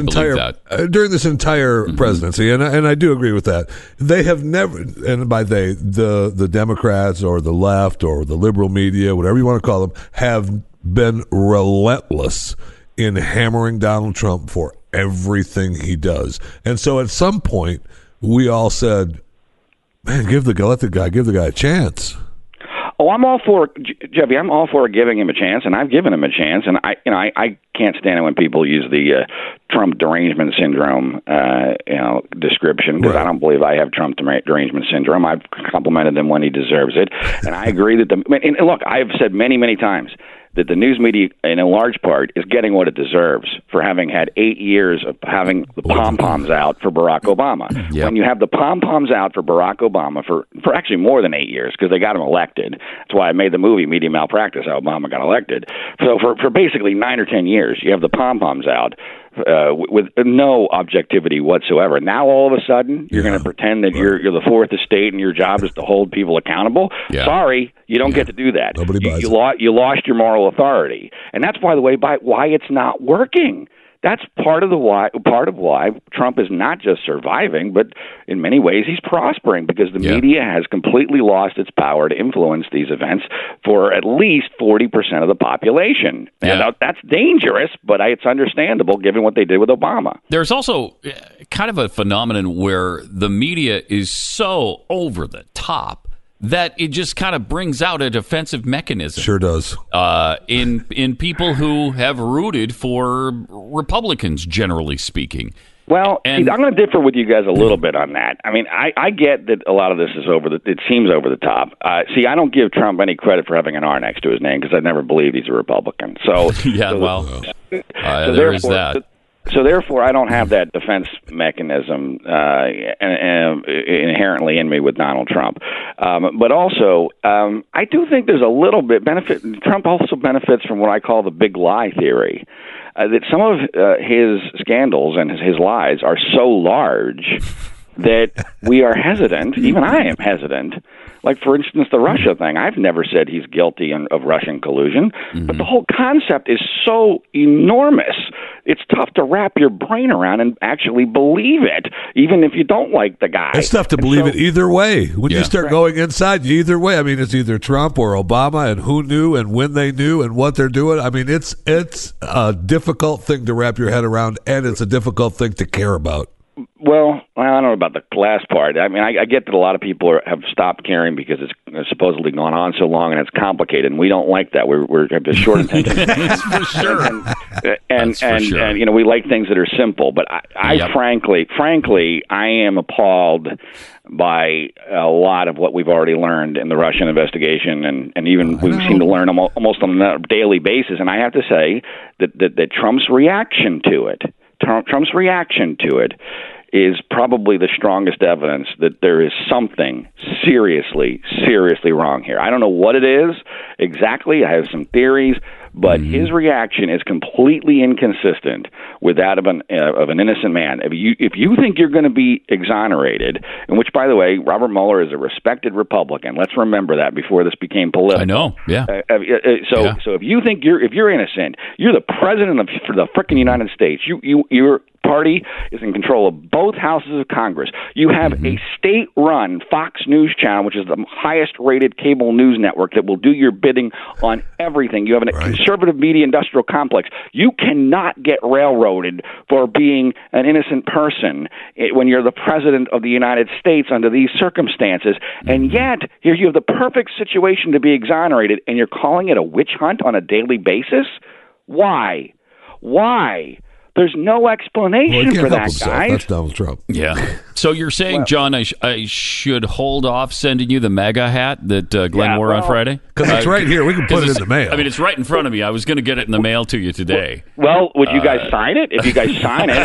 entire presidency, and I do agree with that, they have never, and by they, the Democrats or the left or the liberal media, whatever you want to call them, have been relentless in hammering Donald Trump for everything he does. And so at some point, we all said, man, give the guy a chance. Oh, I'm all for Jeffy. I'm all for giving him a chance, and I've given him a chance. And I can't stand it when people use the Trump derangement syndrome, description, because I don't believe I have Trump derangement syndrome. I've complimented him when he deserves it, and I agree that and look, I've said many, many times that the news media, in a large part, is getting what it deserves for having had 8 years of having the pom-poms out for Barack Obama. Yep. When you have the pom-poms out for Barack Obama for actually more than 8 years, because they got him elected. That's why I made the movie Media Malpractice, how Obama got elected. So for basically 9 or 10 years, you have the pom-poms out with no objectivity whatsoever. Now all of a sudden you're going to pretend that you're the fourth estate and your job is to hold people accountable. Yeah. Sorry, you don't get to do that. Nobody buys you lost your moral authority, and that's, by the way, why it's not working. That's part of why Trump is not just surviving, but in many ways he's prospering, because the media has completely lost its power to influence these events for at least 40% of the population. And that's dangerous, but it's understandable given what they did with Obama. There's also kind of a phenomenon where the media is so over the top that it just kind of brings out a defensive mechanism. Sure does. In people who have rooted for Republicans, generally speaking. Well, I'm going to differ with you guys a little bit on that. I mean, I get that a lot of this is it seems over the top. See, I don't give Trump any credit for having an R next to his name, because I never believed he's a Republican. So there is that. So therefore, I don't have that defense mechanism inherently in me with Donald Trump. But also, I do think there's a little bit benefit. Trump also benefits from what I call the big lie theory. That some of his scandals and his lies are so large that we are hesitant, even I am hesitant. Like, for instance, the Russia thing. I've never said he's guilty of Russian collusion, but the whole concept is so enormous. It's tough to wrap your brain around and actually believe it, even if you don't like the guy. It's tough to believe it either way. When you start going inside, either way. I mean, it's either Trump or Obama, and who knew and when they knew and what they're doing. I mean, it's a difficult thing to wrap your head around, and it's a difficult thing to care about. Well, I don't know about the last part. I mean, I get that a lot of people have stopped caring because it's supposedly gone on so long and it's complicated, and we don't like that. We're have a short attention. For sure. And you know, we like things that are simple. But I frankly, I am appalled by a lot of what we've already learned in the Russian investigation, and even we seem to learn almost on a daily basis. And I have to say that Trump's reaction to it is probably the strongest evidence that there is something seriously wrong here. I don't know what it is exactly. I have some theories, but his reaction is completely inconsistent with that of an innocent man. If you think you're going to be exonerated, and which, by the way, Robert Mueller is a respected Republican. Let's remember that before this became political. I know. Yeah. So if you think you're innocent, you're the president of the frickin' United States. You're party is in control of both houses of Congress. You have a state-run Fox News channel, which is the highest-rated cable news network that will do your bidding on everything. You have a conservative media industrial complex. You cannot get railroaded for being an innocent person when you're the president of the United States under these circumstances. And yet, here you have the perfect situation to be exonerated, and you're calling it a witch hunt on a daily basis? Why? There's no explanation for that, guys. That's Donald Trump. Yeah. So you're saying, John, I should hold off sending you the MAGA hat that Glenn wore on Friday? Because it's right here. We can put it in the mail. I mean, it's right in front of me. I was going to get it in the mail to you today. Well, would you guys sign it? If you guys sign it,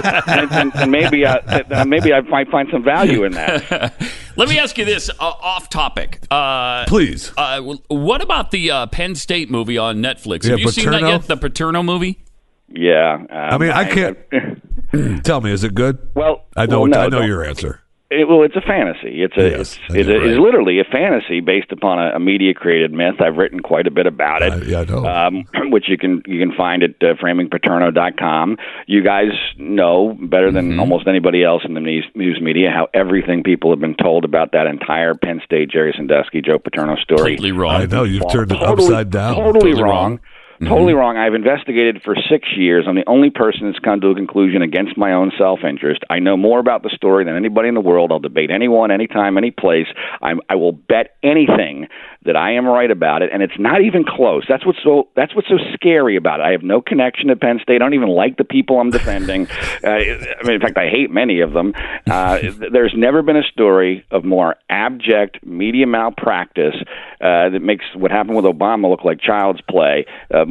and maybe I might find some value in that. Let me ask you this, off topic. Please. What about the Penn State movie on Netflix? Have you seen that yet, the Paterno movie? Yeah. I mean, I can't. Tell me, is it good? Well, I know your answer. It's a fantasy. It's literally a fantasy based upon a media-created myth. I've written quite a bit about it, I know. Which you can find at framingpaterno.com. You guys know better than almost anybody else in the news media how everything people have been told about that entire Penn State, Jerry Sandusky, Joe Paterno story. Totally wrong. I know, you've turned it upside down. Totally wrong. Totally wrong. I've investigated for 6 years. I'm the only person that's come to a conclusion against my own self-interest. I know more about the story than anybody in the world. I'll debate anyone, anytime, any place. I will bet anything that I am right about it, and it's not even close. That's what's so scary about it. I have no connection to Penn State. I don't even like the people I'm defending. In fact, I hate many of them. There's never been a story of more abject media malpractice that makes what happened with Obama look like child's play,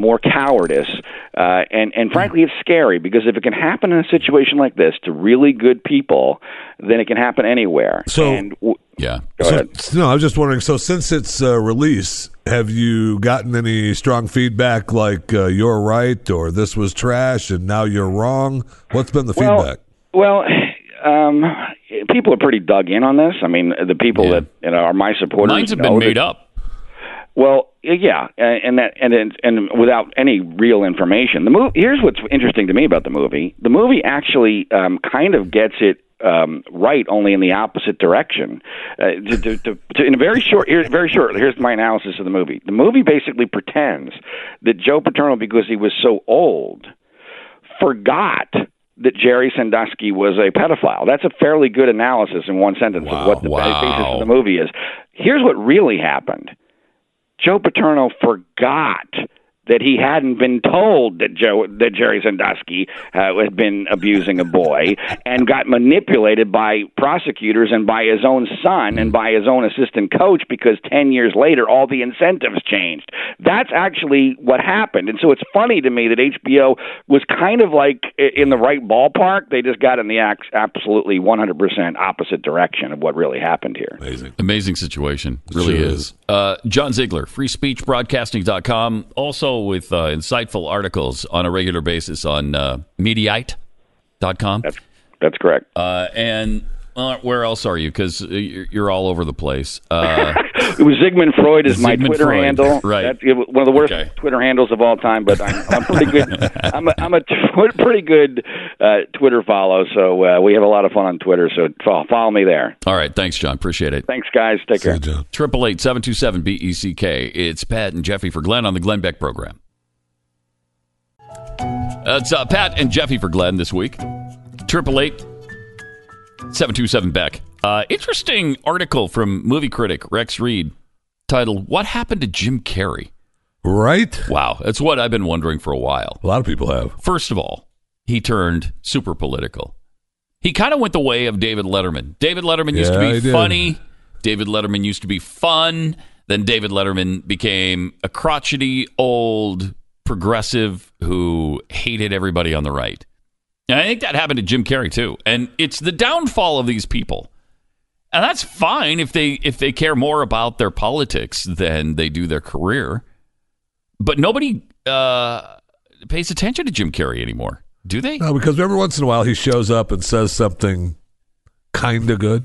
more cowardice, and frankly, it's scary because if it can happen in a situation like this to really good people, then it can happen anywhere. So, Go ahead. No, I was just wondering. So, since its release, have you gotten any strong feedback like you're right or this was trash and now you're wrong? What's been the feedback? Well, people are pretty dug in on this. I mean, the people that are my supporters. Minds have been made up. Well, yeah, and without any real information. Here's what's interesting to me about the movie. The movie actually kind of gets it right, only in the opposite direction. In a very short. Here's my analysis of the movie. The movie basically pretends that Joe Paterno, because he was so old, forgot that Jerry Sandusky was a pedophile. That's a fairly good analysis in one sentence of what the basis of the movie is. Here's what really happened. Joe Paterno forgot that he hadn't been told that Jerry Sandusky had been abusing a boy, and got manipulated by prosecutors and by his own son and by his own assistant coach, because 10 years later all the incentives changed. That's actually what happened. And so it's funny to me that HBO was kind of like in the right ballpark. They just got in the absolutely 100% opposite direction of what really happened here. Amazing situation. Really is. John Ziegler, freespeechbroadcasting.com. Also with insightful articles on a regular basis on Mediaite.com. That's correct. And where else are you? Because you're all over the place. It was Sigmund Freud is my Twitter handle. Right. That's one of the worst Twitter handles of all time, but I'm pretty good. I'm a pretty good Twitter follow, so we have a lot of fun on Twitter, so follow me there. All right. Thanks, John. Appreciate it. Thanks, guys. Take care. 888-727-BECK. It's Pat and Jeffy for Glenn on the Glenn Beck program. It's Pat and Jeffy for Glenn this week. 888-727-BECK. Interesting article from movie critic Rex Reed titled, "What Happened to Jim Carrey?" Right? Wow. That's what I've been wondering for a while. A lot of people have. First of all, he turned super political. He kind of went the way of David Letterman. David Letterman used to be funny. David Letterman used to be fun. Then David Letterman became a crotchety, old progressive who hated everybody on the right. And I think that happened to Jim Carrey, too. And it's the downfall of these people. And that's fine if they care more about their politics than they do their career. But nobody pays attention to Jim Carrey anymore, do they? No, because every once in a while he shows up and says something kind of good.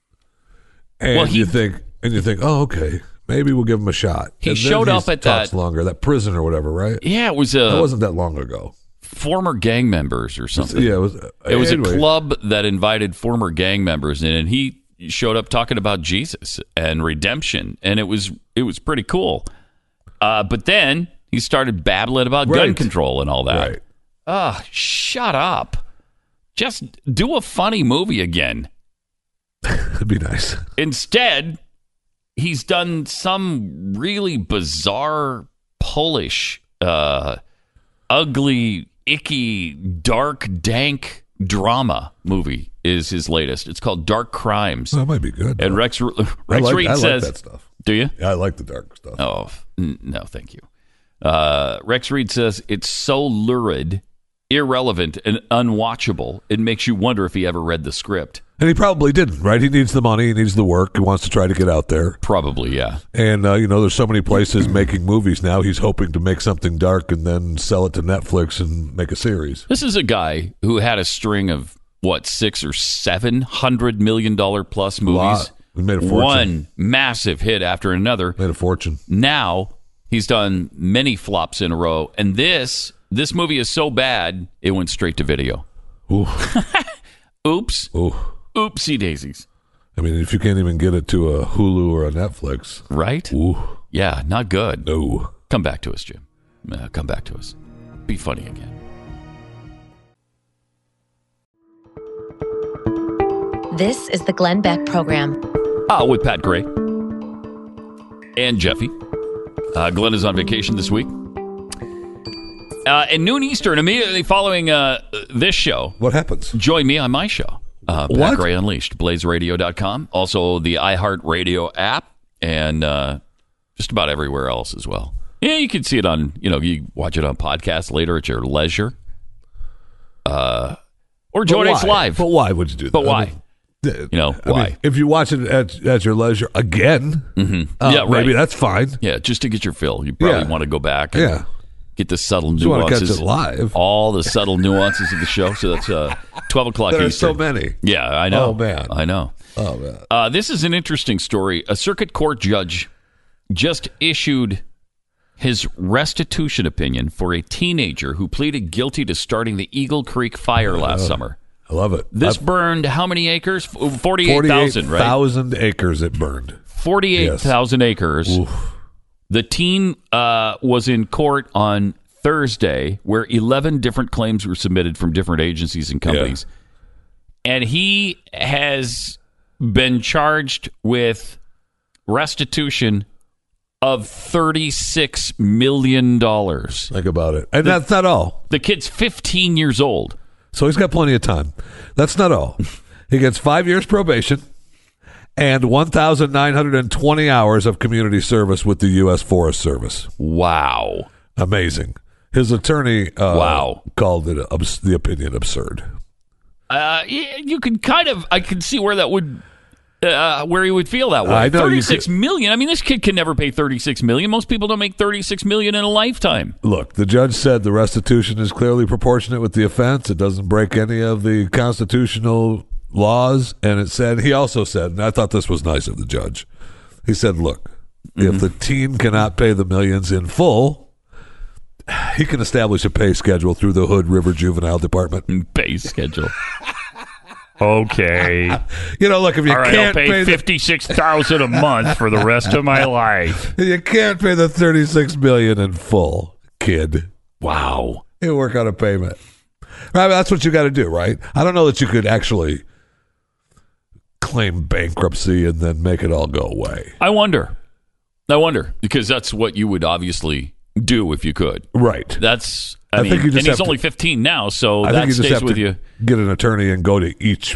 And you think, oh, okay, maybe we'll give him a shot. He showed up at that that prison or whatever, right? Yeah, it was that wasn't that long ago. Former gang members or something. Yeah, it was a club that invited former gang members in, and he showed up talking about Jesus and redemption, and it was pretty cool. But then he started babbling about gun control and all that. Right. Shut up. Just do a funny movie again. That'd be nice. Instead, he's done some really bizarre, Polish, ugly, icky, dark, dank drama movie is his latest. It's called Dark Crimes. That might be good. And Rex Reed says, like that stuff. Do you? Yeah, I like the dark stuff. Oh, no, thank you. Rex Reed says it's so lurid, irrelevant, and unwatchable, it makes you wonder if he ever read the script. And he probably didn't, right? He needs the money. He needs the work. He wants to try to get out there. Probably, yeah. And, there's so many places making movies now. He's hoping to make something dark and then sell it to Netflix and make a series. This is a guy who had a string of, $600 or $700 million plus movies. He made a fortune. One massive hit after another. Made a fortune. Now, he's done many flops in a row. And this movie is so bad, it went straight to video. Ooh. Oops. Ooh. Oopsie daisies. I mean, if you can't even get it to a Hulu or a Netflix. Right? Ooh. Yeah, not good. No. Come back to us, Jim. Come back to us. Be funny again. This is the Glenn Beck program. With Pat Gray and Jeffy. Glenn is on vacation this week. At noon Eastern, immediately following this show. What happens? Join me on my show. Pat Gray Unleashed, blazeradio.com. Also the iHeartRadio app and just about everywhere else as well. Yeah, you can see it on, you watch it on podcast later at your leisure. Or join us live. But why would you do that? But why? Why? If you watch it at your leisure again, maybe that's fine. Yeah, just to get your fill. You probably want to go back and get the subtle nuances. You want to catch it live. All the subtle nuances of the show. So that's 12 o'clock There's Eastern. so many. Yeah, I know. Oh, man. I know. Oh, man. This is an interesting story. A circuit court judge just issued his restitution opinion for a teenager who pleaded guilty to starting the Eagle Creek fire last summer. I love it. This burned how many acres? 48,000, right? 48,000 acres it burned. 48,000 acres. Oof. The teen was in court on Thursday, where 11 different claims were submitted from different agencies and companies. Yeah. And he has been charged with restitution of $36 million. Think about it. And that's not all. The kid's 15 years old. So he's got plenty of time. That's not all. He gets 5 years probation and 1,920 hours of community service with the U.S. Forest Service. Wow. Amazing. His attorney called it the opinion absurd. You can I can see where that would... where he would feel that way. I know, $36 million. I mean, this kid can never pay $36 million. Most people don't make $36 million in a lifetime. Look, the judge said the restitution is clearly proportionate with the offense. It doesn't break any of the constitutional laws. And he also said, and I thought this was nice of the judge, he said, look, if the teen cannot pay the millions in full, he can establish a pay schedule through the Hood River Juvenile Department. Pay schedule. Okay. Look, if you can't I'll pay $56,000 a month for the rest of my life. You can't pay the $36 million in full, kid. Wow. You work on a payment. Right, that's what you got to do, right? I don't know that you could actually claim bankruptcy and then make it all go away. I wonder, because that's what you would obviously do if you could. Right. That's... I mean, and he's only 15 now, so that stays with you. Get an attorney and go to each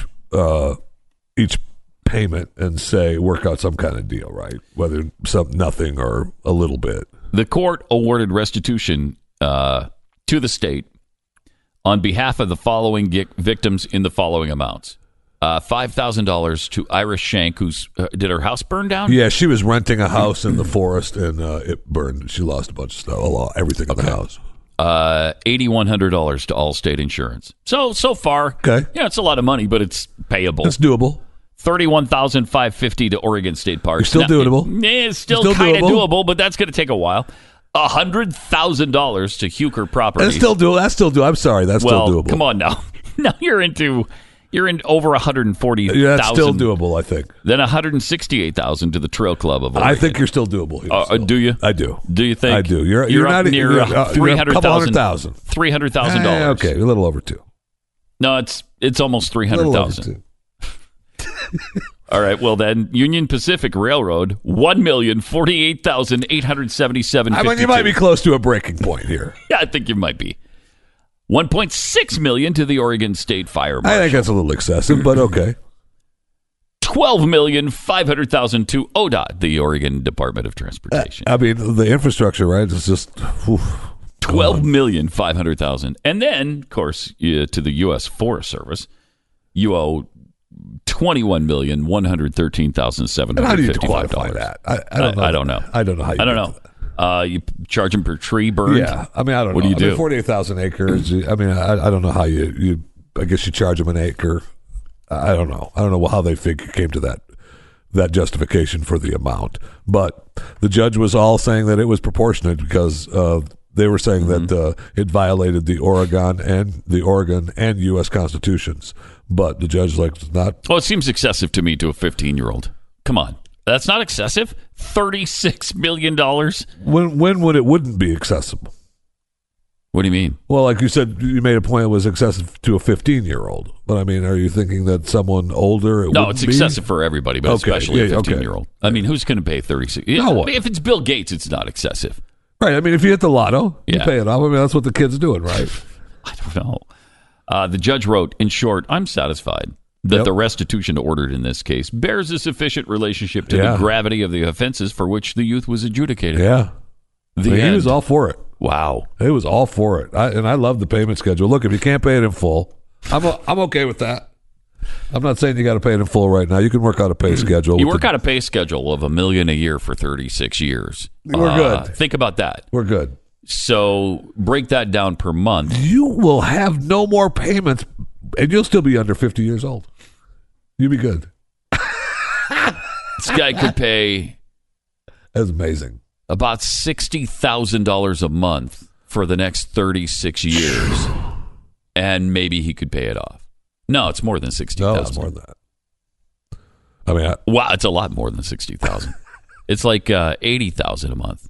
payment and say, work out some kind of deal, right? Whether nothing or a little bit. The court awarded restitution to the state on behalf of the following victims in the following amounts. $5,000 to Iris Shank, did her house burn down? Yeah, she was renting a house in the forest, and it burned. She lost a bunch of stuff, everything in the house. $8,100 to Allstate Insurance. So far, it's a lot of money, but it's payable. It's doable. $31,550 to Oregon State Park. It's still doable. It's still kind of doable, but that's going to take a while. $100,000 to Huker Properties. That's still doable. I'm sorry, that's still doable. Come on now. Now you're in over $140,000. Yeah, that's still doable, I think. Then $168,000 to the Trail Club of Oregon. I think you're still doable here. Do you? I do. Do you think? I do. You're up not near $300,000. $300,000. Okay, a little over two. No, it's almost $300,000. All right. Well, then Union Pacific Railroad, $1,048,877. I mean, you might be close to a breaking point here. Yeah, I think you might be. $1.6 million to the Oregon State Fire Marshal. I think that's a little excessive, but okay. $12,500,000 to ODOT, the Oregon Department of Transportation. I mean, the infrastructure, right? It's just $12,500,000, and then, of course, to the U.S. Forest Service, you owe $21,113,755. How do you quantify that? I don't know. I don't know how you. I don't know. You charge them per tree burned? Yeah. I mean, I don't know. What do you do? 48,000 acres. I mean, I don't know how you I guess you charge them an acre. I don't know. I don't know how they came to that justification for the amount. But the judge was all saying that it was proportionate because they were saying that it violated the Oregon and U.S. constitutions. But the judge not. Well, it seems excessive to me to a 15-year-old. Come on. That's not excessive? $36 million? When wouldn't be accessible? What do you mean? Well, like you said, you made a point it was excessive to a 15-year-old. But, I mean, are you thinking that someone older... No, it's excessive for everybody, but especially a 15-year-old. I mean, who's going to pay $36? No one. If it's Bill Gates, it's not excessive. Right. I mean, if you hit the lotto, you pay it off. I mean, that's what the kid's doing, right? I don't know. The judge wrote, in short, I'm satisfied that the restitution ordered in this case bears a sufficient relationship to the gravity of the offenses for which the youth was adjudicated. Yeah. He was all for it. Wow. He was all for it. I love the payment schedule. Look, if you can't pay it in full, I'm okay with that. I'm not saying you got to pay it in full right now. You can work out a pay schedule. You work out a pay schedule of $1 million a year for 36 years. We're good. Think about that. We're good. So break that down per month. You will have no more payments, and you'll still be under 50 years old. You'll be good. This guy could pay. That's amazing. About $60,000 a month for the next 36 years, and maybe he could pay it off. No, it's more than 60,000. No, it's more than that. I mean, wow, it's a lot more than 60,000. It's like 80,000 a month.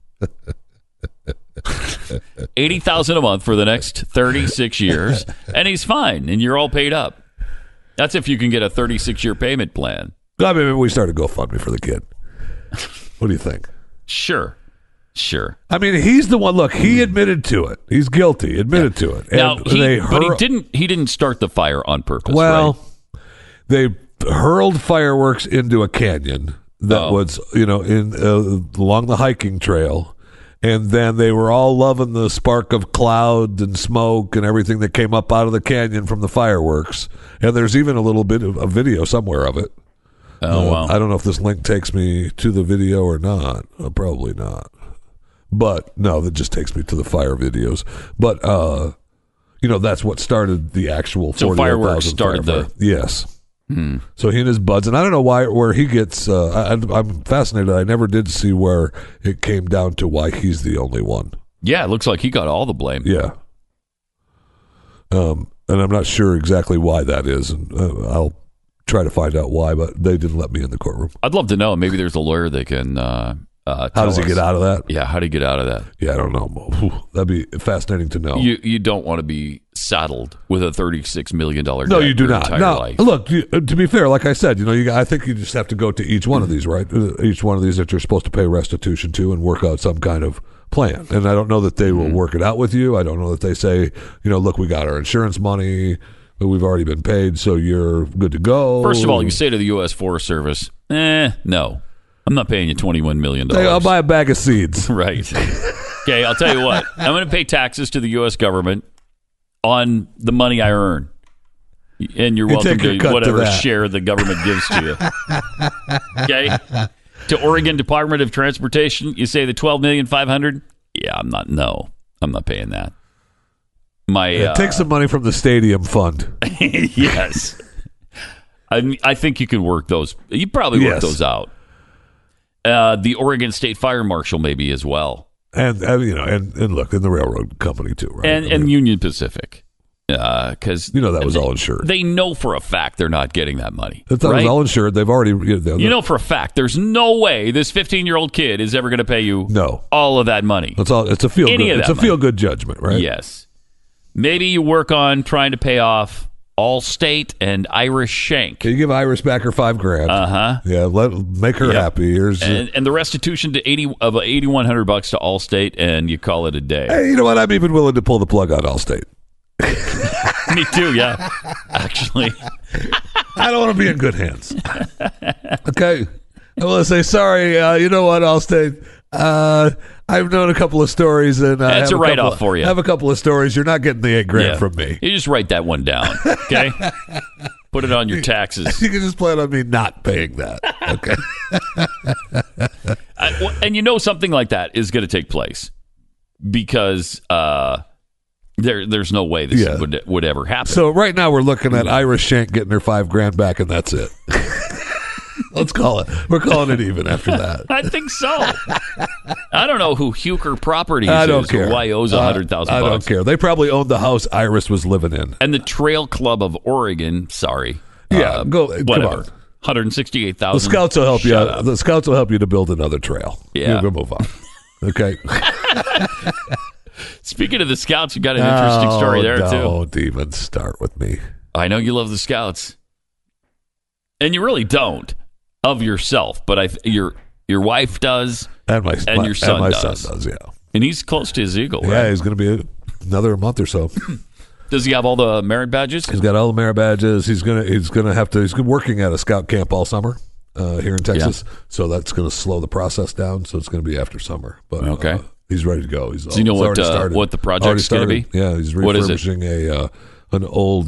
80,000 a month for the next 36 years, and he's fine, and you're all paid up. That's if you can get a 36-year payment plan. I mean, maybe we start a GoFundMe for the kid. What do you think? Sure. I mean, he's the one. Look, he admitted to it. He's guilty. Admitted to it. Now, he didn't start the fire on purpose. Well, right? They hurled fireworks into a canyon that was, along the hiking trail, and then they were all loving the spark of cloud and smoke and everything that came up out of the canyon from the fireworks. And there's even a little bit of a video somewhere of it. Oh, wow. I don't know if this link takes me to the video or not. Probably not. But, no, that just takes me to the fire videos. But, that's what started the actual 48,000 So fireworks started the... Yes. So he and his buds, and I don't know where he gets, I'm fascinated. I never did see where it came down to why he's the only one. Yeah, it looks like he got all the blame. Yeah. And I'm not sure exactly why that is, and I'll try to find out why, but they didn't let me in the courtroom. I'd love to know. Maybe there's a lawyer that can how does he get out of that? Yeah, how do you get out of that? Yeah, I don't know. That'd be fascinating to know. You don't want to be saddled with a $36 million debt. No, you do not. No, life. Look, to be fair, like I said, I think you just have to go to each one of these, right? Each one of these that you're supposed to pay restitution to and work out some kind of plan. And I don't know that they will work it out with you. I don't know that they say, look, we got our insurance money, but we've already been paid, so you're good to go. First of all, you say to the U.S. Forest Service, no. I'm not paying you $21 million. Hey, I'll buy a bag of seeds. Right. Okay, I'll tell you what. I'm going to pay taxes to the U.S. government on the money I earn. And you're welcome to whatever share the government gives to you. Okay? To Oregon Department of Transportation, you say the $12,500,000? Yeah, I'm not paying that. Take some money from the stadium fund. Yes. I think you can work those. You probably work those out. The Oregon State Fire Marshal maybe as well, and look, in the railroad company too, right? And Union Pacific, because that was all insured. They know for a fact they're not getting that money. That was all insured. They've already, for a fact there's no way this 15-year-old kid is ever going to pay you all of that money. It's a feel good. It's a feel good judgment, right? Yes. Maybe you work on trying to pay off Allstate and Irish Shank. You give Iris back her $5,000. Yeah, make her happy. Here's and the restitution to $8,100 to Allstate, and you call it a day. Hey, you know what? I'm even willing to pull the plug on Allstate. Me too. Yeah, actually, I don't want to be in good hands. Okay, I want to say sorry. You know what, Allstate? I've known a couple of stories, and that's a write-off for you. I have a couple of stories. You're not getting the $8,000 from me. You just write that one down, okay? Put it on your taxes. You can just plan on me not paying that, okay? And something like that is going to take place because there's no way this would ever happen. So right now we're looking at Irish Shank getting her $5,000 back, and that's it. Let's call it. We're calling it even after that. I think so. I don't know who Huker Properties I don't care. Or why owes $100,000. I don't care. They probably owned the house Iris was living in. And the Trail Club of Oregon. Sorry. Yeah. Whatever. Come on. $168,000. The Scouts will help you. The Scouts will help you to build another trail. Yeah. We'll move on. Okay. Speaking of the Scouts, you got an interesting story there too. Don't even start with me. I know you love the Scouts, and you really don't. Of yourself, but your wife does, and your son does, yeah. And he's close to his eagle, right? Yeah, he's going to be another month or so. Does he have all the merit badges? He's got all the merit badges. He's working at a scout camp all summer here in Texas, so that's going to slow the process down. So it's going to be after summer, but okay. He's ready to go. Do you know what the project's going to be? Yeah, he's refurbishing an old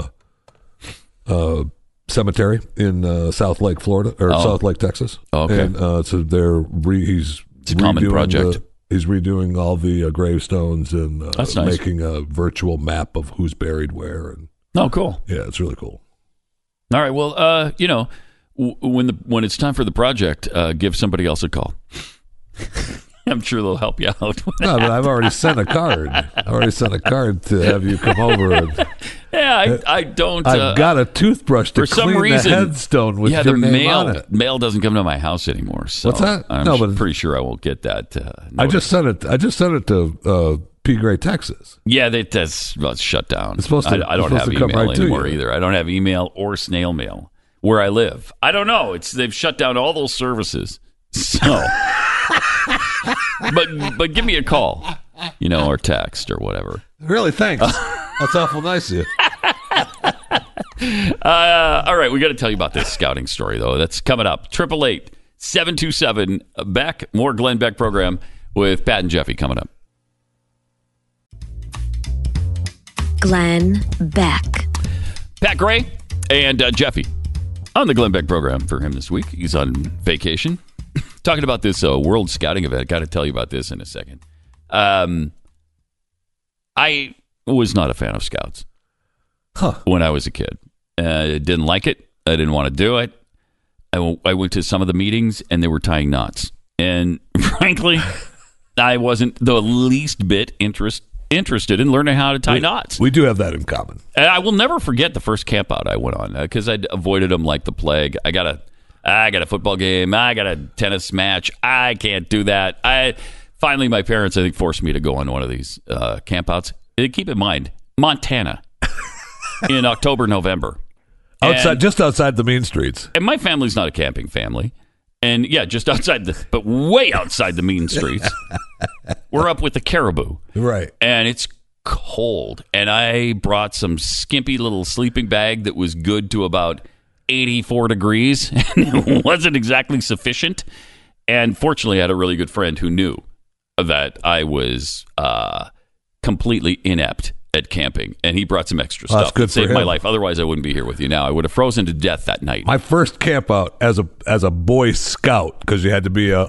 cemetery in South Lake, Florida, or South Lake, Texas. Oh, okay. And so it's a common project. He's redoing all the gravestones and That's nice. Making a virtual map of who's buried where. And cool. Yeah, it's really cool. All right. Well, when it's time for the project, give somebody else a call. I'm sure they'll help you out. No, but I've already sent a card. To have you come over. And, I don't. I've got a toothbrush to clean the headstone with your name on it. Mail doesn't come to my house anymore. So what's that? I'm pretty sure I won't get that. I just sent it to P. Gray, Texas. Yeah, it's shut down. It's supposed to. I don't have email anymore either. I don't have email or snail mail where I live. I don't know. They've shut down all those services. So. But give me a call, or text or whatever. Really, thanks. That's awful nice of you. All right, we got to tell you about this scouting story, though. That's coming up. 888-727 Beck. More Glenn Beck program with Pat and Jeffy coming up. Glenn Beck. Pat Gray and Jeffy on the Glenn Beck program for him this week. He's on vacation. Talking about this World Scouting event. Got to tell you about this in a second. I was not a fan of Scouts when I was a kid. I didn't like it. I didn't want to do it. I went to some of the meetings, and they were tying knots. And frankly, I wasn't the least bit interested in learning how to tie knots. We do have that in common. And I will never forget the first camp out I went on because I avoided them like the plague. I got a football game. I got a tennis match. I can't do that. Finally, my parents, I think, forced me to go on one of these campouts. Keep in mind, Montana in October, November. Just outside the main streets. And my family's not a camping family. And yeah, just outside but way outside the mean streets. We're up with the caribou. Right. And it's cold. And I brought some skimpy little sleeping bag that was good to about 84 degrees. It wasn't exactly sufficient. And fortunately, I had a really good friend who knew that I was completely inept at camping, and he brought some extra stuff that saved my life. Otherwise, I wouldn't be here with you now. I would have frozen to death that night. My first camp out as a Boy Scout, because you had to be a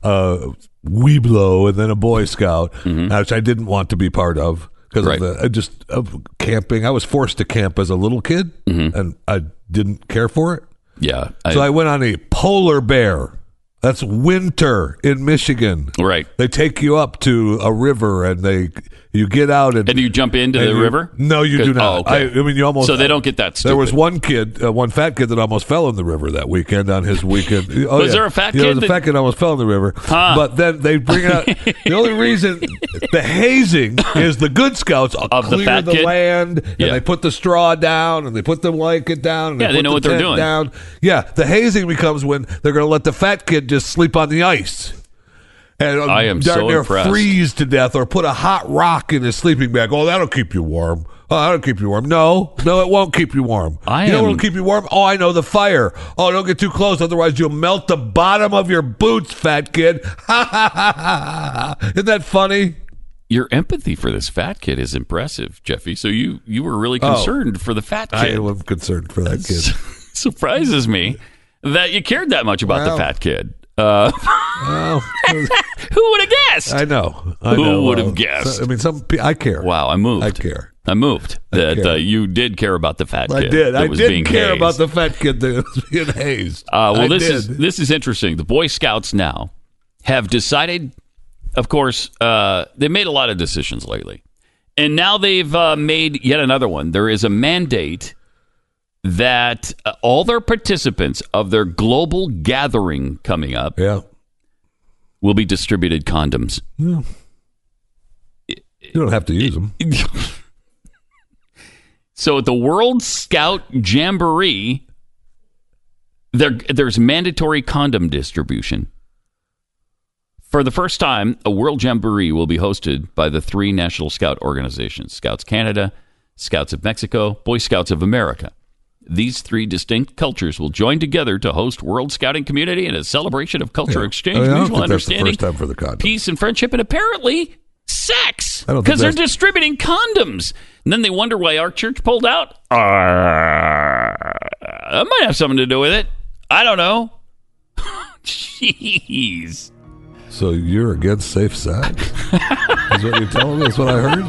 Weeblo and then a Boy Scout, which I didn't want to be part of because of camping. I was forced to camp as a little kid, and I didn't care for it. Yeah. So I went on a polar bear. That's winter in Michigan. Right. They take you up to a river and you get out and you jump into the river? No, you do not. Oh, okay. I mean, you almost. So they don't get that stupid. There was one fat kid that almost fell in the river that weekend on his weekend. Was there a fat kid? There was a fat kid that almost fell in the river. But then they bring out the only reason the hazing is the Good Scouts clear the land and they put the straw down and they put the blanket down. And they know what they're doing. Down. Yeah, the hazing becomes when they're going to let the fat kid just sleep on the ice. And I am so impressed. Freeze to death or put a hot rock in his sleeping bag. Oh, that'll keep you warm. Oh, that'll keep you warm. No, it won't keep you warm. You know what'll keep you warm? Oh, I know, the fire. Oh, don't get too close, otherwise you'll melt the bottom of your boots, fat kid. Ha, ha, ha, ha. Isn't that funny? Your empathy for this fat kid is impressive, Jeffy. So you were really concerned for the fat kid. I am concerned for that kid. Surprises me that you cared that much about the fat kid. Who would have guessed? I know. Who would have guessed? I mean, I care. Wow, I moved. I care. I moved that you did care about the fat kid. I did. I did care about the fat kid that was being hazed. This is interesting. The Boy Scouts now have decided. Of course, they made a lot of decisions lately, and now they've made yet another one. There is a mandate that all their participants of their global gathering coming up will be distributed condoms. Yeah. You don't have to use them. So at the World Scout Jamboree, there's mandatory condom distribution. For the first time, a World Jamboree will be hosted by the 3 National Scout organizations, Scouts Canada, Scouts of Mexico, Boy Scouts of America. these three distinct cultures will join together to host World Scouting Community in a celebration of culture exchange, mutual understanding, that's the first time for the condom. Peace and friendship, and apparently sex, because they're distributing condoms. And then they wonder why our church pulled out. That might have something to do with it. I don't know. Jeez. So you're against safe sex? Is what you're telling me? That's what I heard?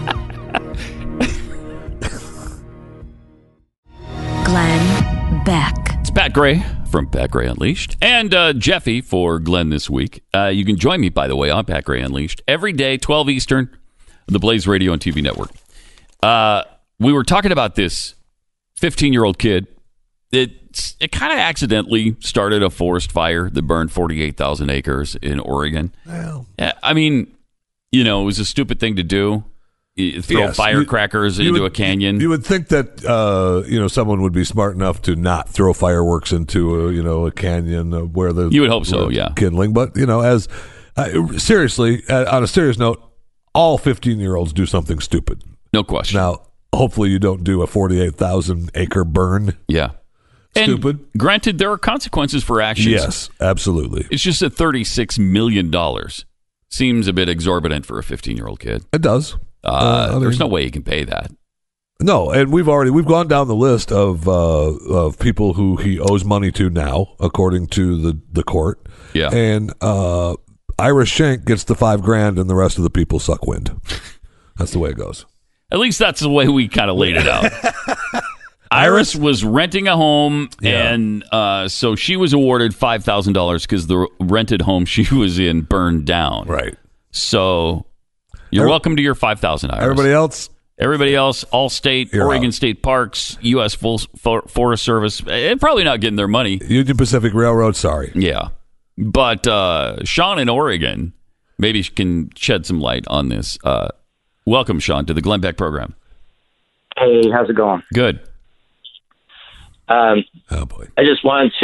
Glenn Beck. It's Pat Gray from Pat Gray Unleashed. And Jeffy for Glenn this week. You can join me, by the way, on Pat Gray Unleashed every day, 12 Eastern, the Blaze Radio and TV network. We were talking about this 15-year-old kid. It kind of accidentally started a forest fire that burned 48,000 acres in Oregon. Well, I mean, it was a stupid thing to do. Throw firecrackers into a canyon. You would think that someone would be smart enough to not throw fireworks into a canyon where the you would hope so, yeah, kindling. But seriously, on a serious note, all 15-year-olds do something stupid. No question. Now, hopefully, you don't do a 48,000 acre burn. Yeah. Stupid. And granted, there are consequences for actions. Yes, absolutely. It's just that $36 million seems a bit exorbitant for a 15-year-old kid. It does. There's no way you can pay that. No, and we've gone down the list of people who he owes money to now, according to the court. Yeah. And Ira Schenck gets the $5,000, and the rest of the people suck wind. That's the way it goes. At least that's the way we kind of laid it out. Iris was renting a home, and so she was awarded $5,000 because the rented home she was in burned down. Right. So you're welcome to your $5,000, Iris. Everybody else, Allstate, Oregon out. State Parks, U.S. Forest Service, and probably not getting their money. Union Pacific Railroad, sorry. Yeah. But Sean in Oregon maybe can shed some light on this. Welcome, Sean, to the Glenn Beck program. Hey, how's it going? Good. Oh boy! I just wanted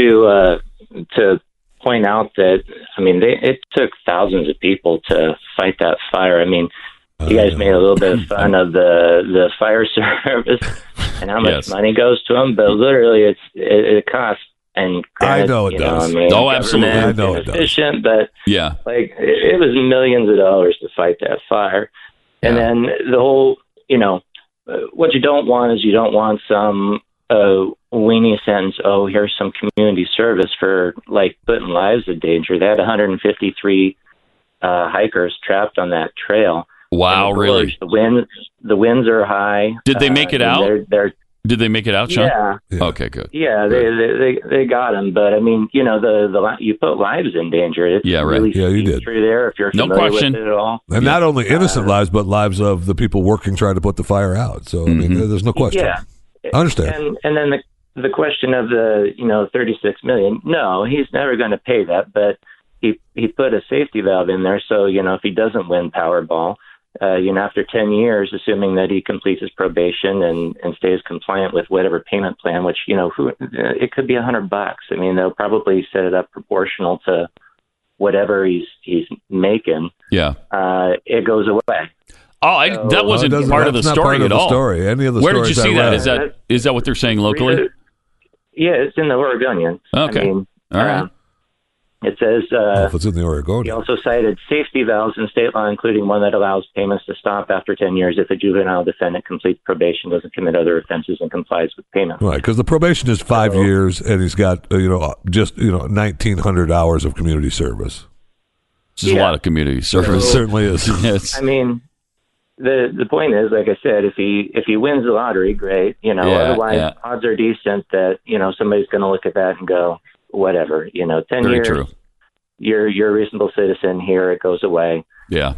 to point out that it took thousands of people to fight that fire. I mean, you guys made a little bit of fun of the fire service and how much money goes to them, but literally it costs. And I know it does. Absolutely, I know it does. But yeah, it was millions of dollars to fight that fire, and then the whole, what you don't want is you don't want some weenie sentence, here's some community service for putting lives in danger. They had 153 hikers trapped on that trail. Wow, really? The winds are high. Did they make it out? Did they make it out, Sean? Yeah. Okay, good. Yeah, they got them, but you put lives in danger. It's really you did through there if you're familiar with it at all. And not only innocent lives, but lives of the people working trying to put the fire out. So there's no question. Yeah. I understand. And then the question of the $36 million. No, he's never going to pay that. But he put a safety valve in there, so if he doesn't win Powerball, after 10 years, assuming that he completes his probation and stays compliant with whatever payment plan, which it could be $100. I mean, they'll probably set it up proportional to whatever he's making. Yeah, it goes away. Oh, that wasn't part of the story at all. Any of the Where did you see that? Is that what they're saying locally? Yeah, it's in the Oregonian. Okay. All right. It says if it's in the Oregonian. He also cited safety valves in state law, including one that allows payments to stop after 10 years if a juvenile defendant completes probation, doesn't commit other offenses, and complies with payment. Right, because the probation is 5 years, and he's got 1,900 hours of community service. This is a lot of community service. It certainly is. Yes. I mean, the point is, like I said, if he wins the lottery, great. Otherwise, odds are decent that somebody's going to look at that and go, whatever. 10 Very years. True. You're a reasonable citizen here. It goes away. Yeah.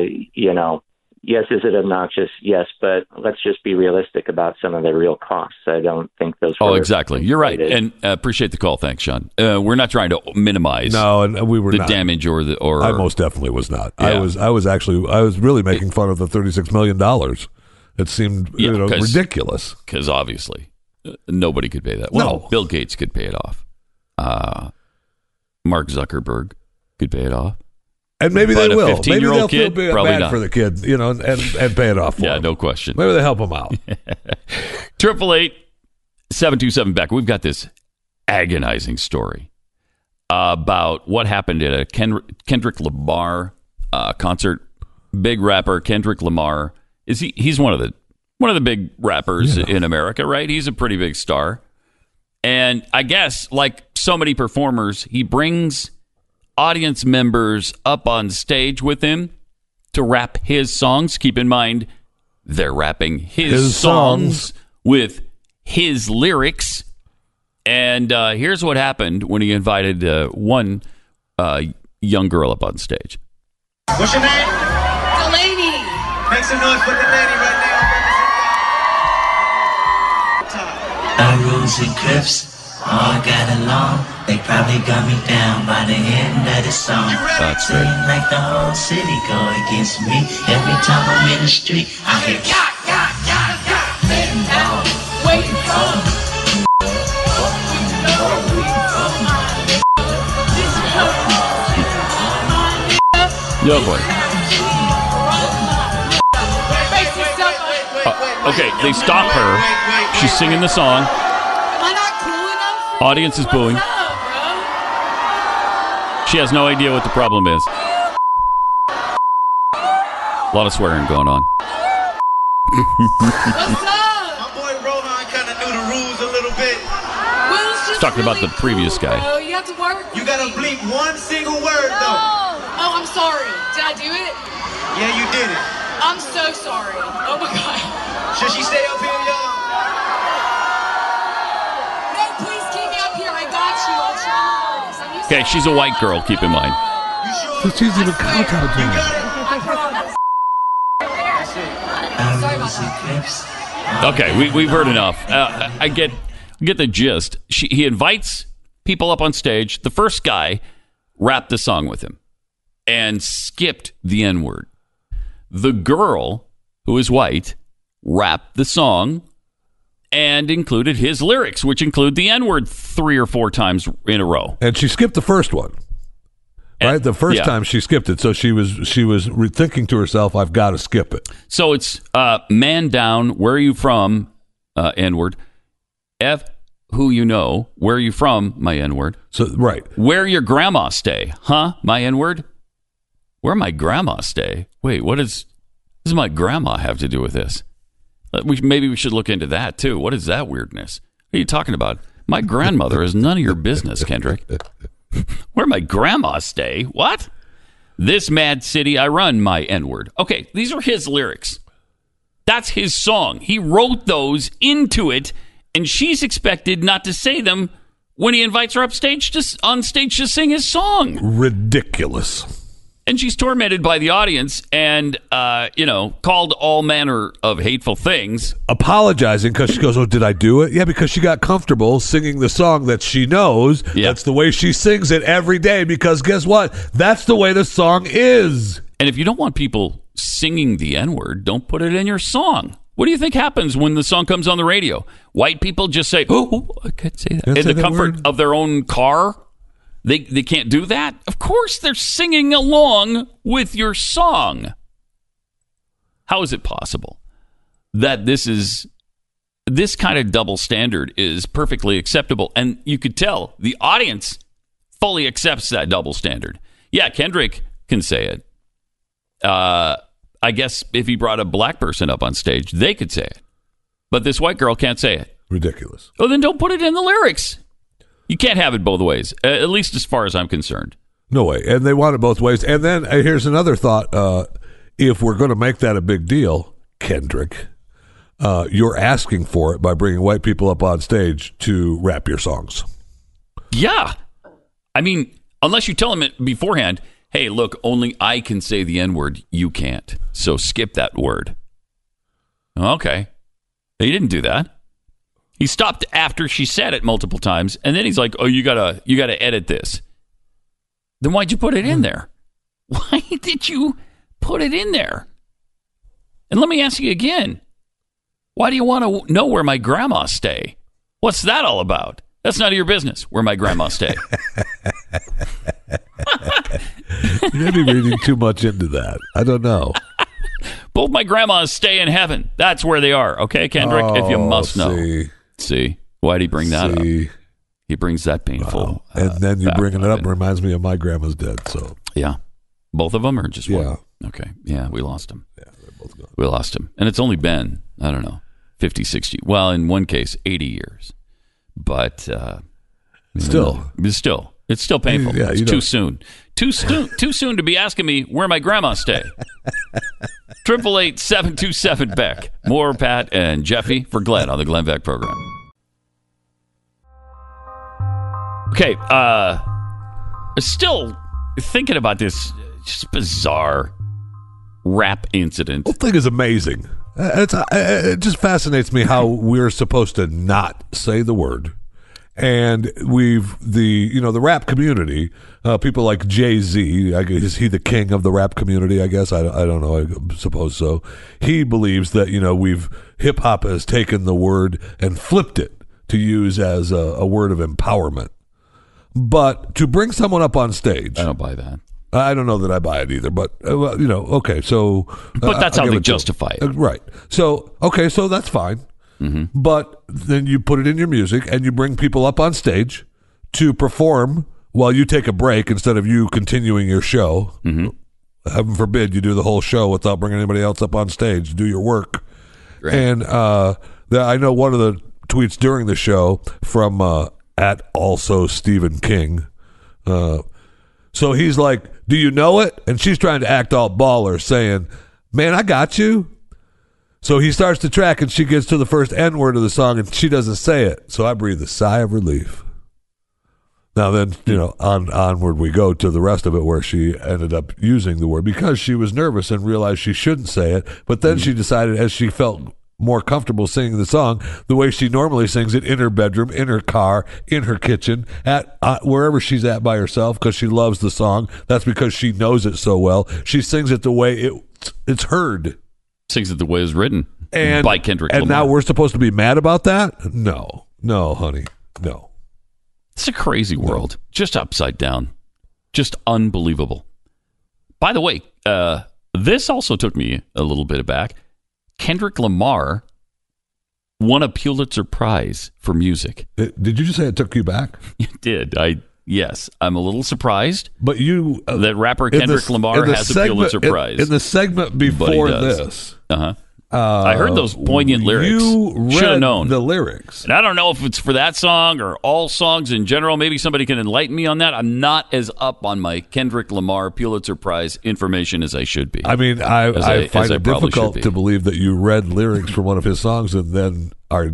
Yes, is it obnoxious? Yes, but let's just be realistic about some of the real costs. I don't think those. Oh, exactly. You're right, and appreciate the call. Thanks, Sean. We're not trying to minimize. No, and we were the not. damage or. I most definitely was not. Yeah. I was really making fun of the $36 million. It seemed ridiculous. Because obviously nobody could pay that. Well, Bill Gates could pay it off. Mark Zuckerberg could pay it off. And maybe they will. Maybe they'll feel bad not. for the kid, and pay it off for him. Yeah, no question. Maybe they help him out. 888 727 Beck, we've got this agonizing story about what happened at a Kendrick Lamar concert. Big rapper Kendrick Lamar, he's one of the big rappers in America, right? He's a pretty big star. And I guess, like so many performers, he brings audience members up on stage with him to rap his songs. Keep in mind, they're rapping his songs with his lyrics. And here's what happened when he invited one young girl up on stage. What's your name? Delaney. Make some noise for Delaney right now. Rules and Crips all got along. They probably got me down by the end of the song. That's Seem like the whole city go against me. Every time I'm in the street, I hear waiting for. Yo, boy. Okay, they stop her. She's singing the song. Audience is booing. She has no idea what the problem is. A lot of swearing going on. What's up? My boy Rohan kind of knew the rules a little bit. He's talking about the previous guy. Bro, you have to work. You gotta bleep one single word though. Oh, I'm sorry. Did I do it? Yeah, you did it. I'm so sorry. Oh my god. Should she stay up here, y'all? No, please keep me up here. I got you. I'll try. Okay, she's a white girl, keep in mind. So she's even kowtowed to him. I promise. Sorry about that. Okay, we've heard enough. I get the gist. He invites people up on stage. The first guy rapped the song with him and skipped the N-word. The girl, who is white, rapped the song and included his lyrics, which include the N-word 3 or 4 times in a row. And she skipped the first one. Right? The first time she skipped it. So she was thinking to herself, I've got to skip it. So it's man down, where are you from, N-word. F, who you know, where are you from, my N-word. So, right. Where your grandma stay, huh, my N-word. Where my grandma stay? Wait, does my grandma have to do with this? Maybe we should look into that, too. What is that weirdness? What are you talking about? My grandmother is none of your business, Kendrick. Where my grandma stay? What? This mad city I run, my N-word. Okay, these are his lyrics. That's his song. He wrote those into it, and she's expected not to say them when he invites her on stage to sing his song. Ridiculous. And she's tormented by the audience and, called all manner of hateful things. Apologizing because she goes, oh, did I do it? Yeah, because she got comfortable singing the song that she knows. Yeah. That's the way she sings it every day because guess what? That's the way the song is. And if you don't want people singing the N-word, don't put it in your song. What do you think happens when the song comes on the radio? White people just say, oh, I can't say that. In the comfort of their own car? They can't do that? Of course they're singing along with your song. How is it possible that this kind of double standard is perfectly acceptable? And you could tell the audience fully accepts that double standard. Yeah, Kendrick can say it. I guess if he brought a black person up on stage, they could say it. But this white girl can't say it. Ridiculous. Oh, then don't put it in the lyrics. You can't have it both ways, at least as far as I'm concerned. No way. And they want it both ways. And then here's another thought. If we're going to make that a big deal, Kendrick, you're asking for it by bringing white people up on stage to rap your songs. Yeah. I mean, unless you tell them it beforehand, hey, look, only I can say the N-word. You can't. So skip that word. Okay. He didn't do that. He stopped after she said it multiple times, and then he's like, "Oh, you gotta edit this." Then why'd you put it in there? Why did you put it in there? And let me ask you again: why do you want to know where my grandma stay? What's that all about? That's none of your business. Where my grandma stay. You may be reading too much into that. I don't know. Both my grandmas stay in heaven. That's where they are. Okay, Kendrick, if you must know. See, Why'd he bring that up? He brings that painful. And then you bringing it up reminds me of my grandma's dead. So yeah, both of them or just one? Yeah. Okay. Yeah, we lost him. Yeah, they're both gone. We lost him, and it's only been, I don't know, 50, 60. Well, in one case, 80 years. But it's still painful. Yeah, it's too soon. Too soon to be asking me where my grandma stay. 888-727-BECK. More Pat and Jeffy for Glenn on the Glenn Beck program. Okay, still thinking about this just bizarre rap incident. The whole thing is amazing. It just fascinates me how we're supposed to not say the word. And the rap community, people like Jay-Z, I guess, is he the king of the rap community, I guess? I don't know, I suppose so. He believes that, hip hop has taken the word and flipped it to use as a word of empowerment. But to bring someone up on stage, I don't buy that. I don't know that I buy it either, but okay, so but that's how they justify it, right? So okay, so that's fine. Mm-hmm. But then you put it in your music and you bring people up on stage to perform while you take a break instead of you continuing your show. Mm-hmm. Heaven forbid you do the whole show without bringing anybody else up on stage. Do your work. Right. And I know one of the tweets during the show from at also Stephen King. So he's like, "Do you know it?" And she's trying to act all baller, saying, "Man, I got you." So he starts the track, and she gets to the first N word of the song, and she doesn't say it. So I breathe a sigh of relief. Now then, onward we go to the rest of it, where she ended up using the word because she was nervous and realized she shouldn't say it. But then she decided, as she felt more comfortable singing the song, the way she normally sings it in her bedroom, in her car, in her kitchen, at wherever she's at by herself, because she loves the song. That's because she knows it so well. She sings it the way it's heard. Sings it the way it's written by Kendrick Lamar. And now we're supposed to be mad about that? No, honey, no. It's a crazy world, just upside down, just unbelievable. By the way, this also took me a little bit aback. Kendrick Lamar won a Pulitzer Prize for music. Did you just say it took you back? It did. Yes, I'm a little surprised. But you that rapper Kendrick Lamar has a Pulitzer Prize. In the segment before this, I heard those poignant lyrics. You should have known the lyrics, and I don't know if it's for that song or all songs in general. Maybe somebody can enlighten me on that. I'm not as up on my Kendrick Lamar Pulitzer Prize information as I should be. I mean, I find it difficult to believe that you read lyrics from one of his songs and then are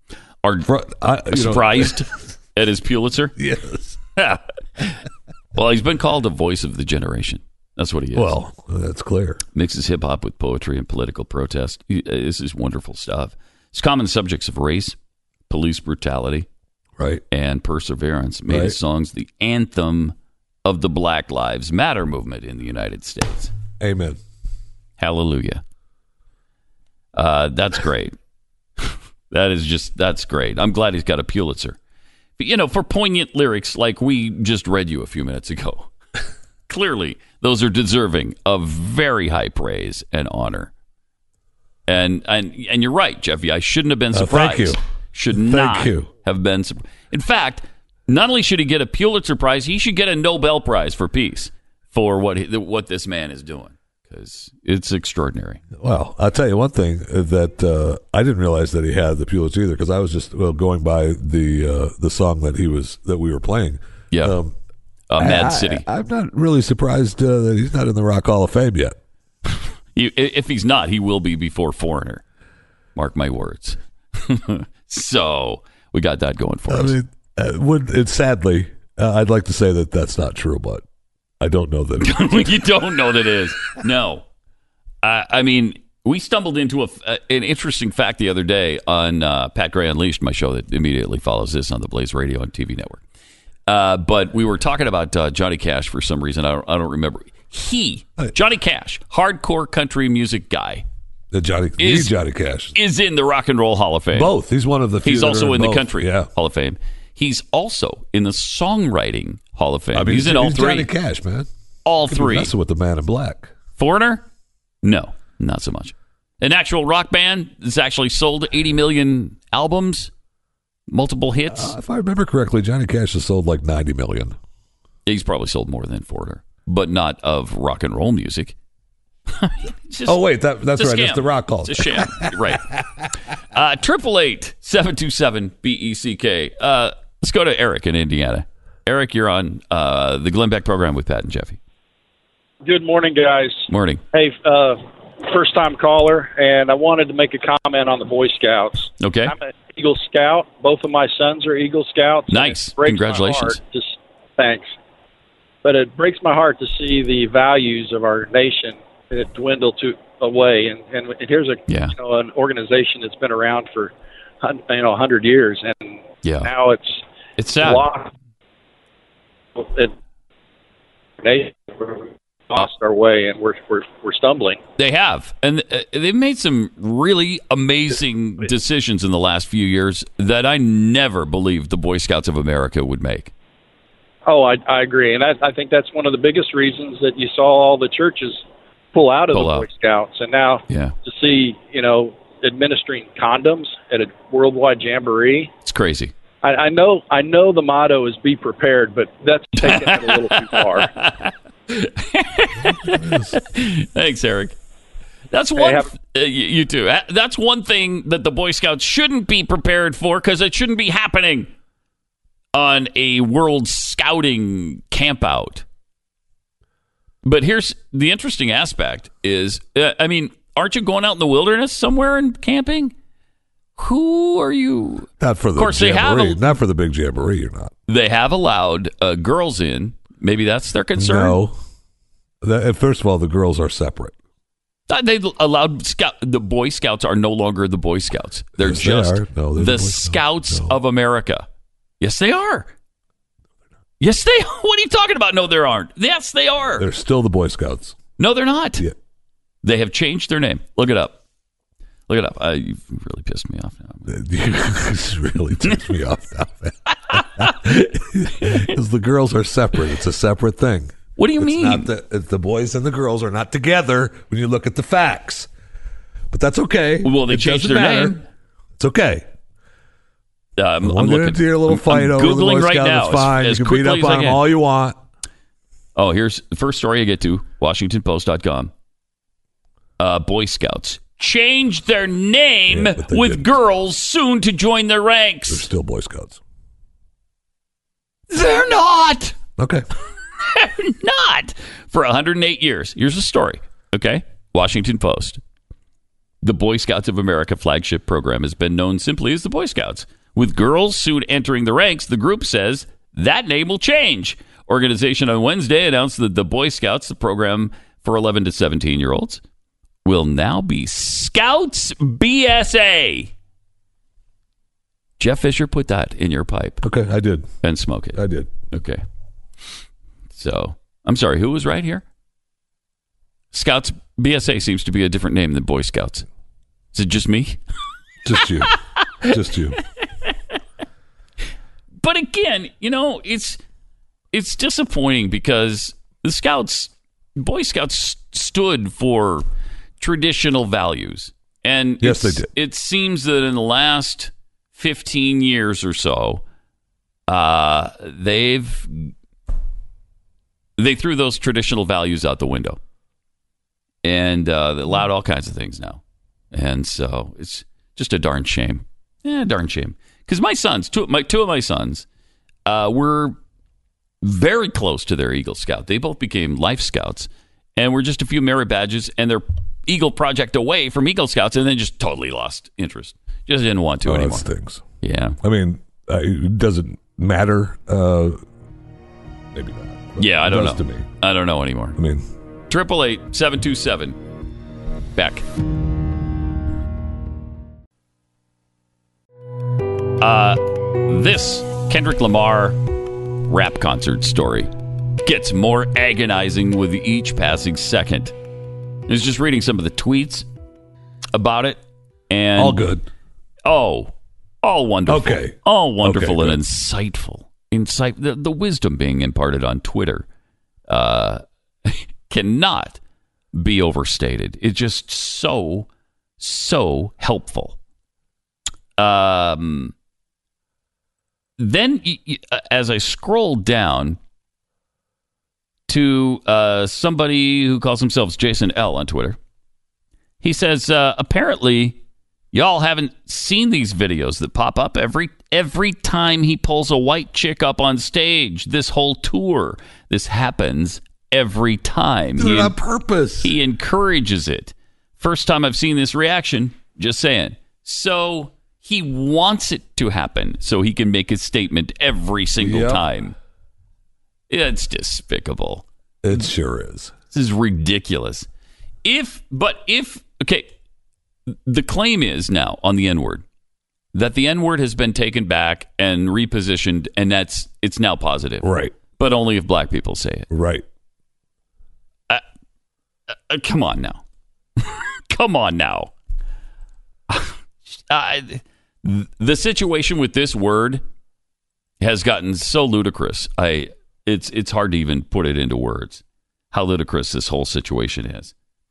surprised at his Pulitzer. Yes. Well, he's been called a voice of the generation. That's what he is. Well, that's clear. Mixes hip hop with poetry and political protest. This is wonderful stuff. It's common subjects of race, police brutality, right, and perseverance. Made his songs the anthem of the Black Lives Matter movement in the United States. Amen. Hallelujah. That's great. That's great. I'm glad he's got a Pulitzer. But, for poignant lyrics like we just read you a few minutes ago. Clearly, those are deserving of very high praise and honor. And you're right, Jeffy. I shouldn't have been surprised. Thank you. Should not have been surprised. In fact, not only should he get a Pulitzer Prize, he should get a Nobel Prize for peace for what this man is doing, because it's extraordinary. Well, I'll tell you one thing that I didn't realize that he had the Pulitzer either, because I was just going by the song that we were playing. Yeah. Mad City. I'm not really surprised that he's not in the Rock Hall of Fame yet. If he's not, he will be before Foreigner. Mark my words. So we got that going for us. Sadly, I'd like to say that that's not true, but I don't know that it is. You don't know that it is. No. We stumbled into an interesting fact the other day on Pat Gray Unleashed, my show that immediately follows this on the Blaze Radio and TV network. But we were talking about Johnny Cash for some reason. I don't remember. Johnny Cash, hardcore country music guy. Johnny Cash is in the Rock and Roll Hall of Fame. Both. He's one of the few. He's also in both. the Country Hall of Fame. He's also in the Songwriting Hall of Fame. He's in all three. Johnny Cash, man. All three. Messing with the Man in Black. Foreigner? No, not so much. An actual rock band that's actually sold 80 million albums. multiple hits. If I remember correctly, Johnny Cash has sold like 90 million. He's probably sold more than Forder, but not of rock and roll music. Oh wait, that's right. That's the rock call. It's a sham, right? 888-727-BECK. Let's go to Eric in Indiana. Eric, you're on the Glenn Beck program with Pat and Jeffy. Good morning, guys. Morning. Hey, first-time caller, and I wanted to make a comment on the Boy Scouts. Okay. I'm an Eagle Scout. Both of my sons are Eagle Scouts. Nice. Congratulations. Thanks. But it breaks my heart to see the values of our nation dwindle away. And here's an organization that's been around for 100 years, and now it's sad. They lost our way, and we're stumbling. They have, and they've made some really amazing decisions in the last few years that I never believed the Boy Scouts of America would make. Oh, I agree, and I think that's one of the biggest reasons that you saw all the churches pull out of the Boy Scouts, and now to see administering condoms at a worldwide jamboree, it's crazy. I know the motto is "Be prepared," but that's taking it a little too far. Thanks, Eric. That's one. You too. That's one thing that the Boy Scouts shouldn't be prepared for, because it shouldn't be happening on a World Scouting campout. But here's the interesting aspect: is aren't you going out in the wilderness somewhere and camping? Who are you? Not for the jamboree. Not for the big jamboree. You're not. They have allowed girls in. Maybe that's their concern. No. First of all, the girls are separate. They allowed the Boy Scouts are no longer the Boy Scouts. They're the Scouts of America. Yes, they are. Yes, they are. What are you talking about? No, there aren't. Yes, they are. They're still the Boy Scouts. No, they're not. Yeah. They have changed their name. Look it up. Look it up. You've really pissed me off now. You've really pissed me off now, man. Because the girls are separate. It's a separate thing. What do you mean? The boys and the girls are not together when you look at the facts. But that's okay. Well, they changed their name. It's okay. I'm looking into your little fight over the Boy Scout. It's fine. You can beat up on them all you want. Oh, here's the first story I get to. WashingtonPost.com. Boy Scouts changed their name with girls soon to join their ranks. They're still Boy Scouts. They're not. Okay. They're not. For 108 years. Here's the story. Okay. Washington Post. The Boy Scouts of America flagship program has been known simply as the Boy Scouts. With girls soon entering the ranks, the group says that name will change. Organization on Wednesday announced that the Boy Scouts, the program for 11 to 17-year-olds, will now be Scouts BSA. Jeff Fisher put that in your pipe. Okay, I did. And smoke it. I did. Okay. So, I'm sorry, who was right here? Scouts BSA seems to be a different name than Boy Scouts. Is it just me? Just you. Just you. But again, it's disappointing because the Scouts, Boy Scouts stood for traditional values. And yes, they did. It seems that in the last 15 years or so, they threw those traditional values out the window. And they allowed all kinds of things now. And so it's just a darn shame. Yeah, darn shame. Because my sons, two of my sons, were very close to their Eagle Scout. They both became Life Scouts and were just a few merit badges and their Eagle Project away from Eagle Scouts, and then just totally lost interest. Just didn't want to anymore. That stings. Yeah. I mean, it doesn't matter. Maybe not. Yeah, I don't know. To me. I don't know anymore. I mean, 888-727 Beck. This Kendrick Lamar rap concert story gets more agonizing with each passing second. I was just reading some of the tweets about it, and all good. Oh, all wonderful. Okay, all wonderful and insightful. The wisdom being imparted on Twitter cannot be overstated. It's just so helpful. then, as I scroll down to somebody who calls themselves Jason L. on Twitter, he says, apparently, y'all haven't seen these videos that pop up every time he pulls a white chick up on stage. This whole tour, this happens every time. Do it on purpose. He encourages it. First time I've seen this reaction, just saying. So he wants it to happen so he can make his statement every single time. It's despicable. It sure is. This is ridiculous. Okay, the claim is now on the N-word that the N-word has been taken back and repositioned, and it's now positive. Right. But only if black people say it. Right. Come on now. Come on now. The situation with this word has gotten so ludicrous. It's hard to even put it into words how ludicrous this whole situation is.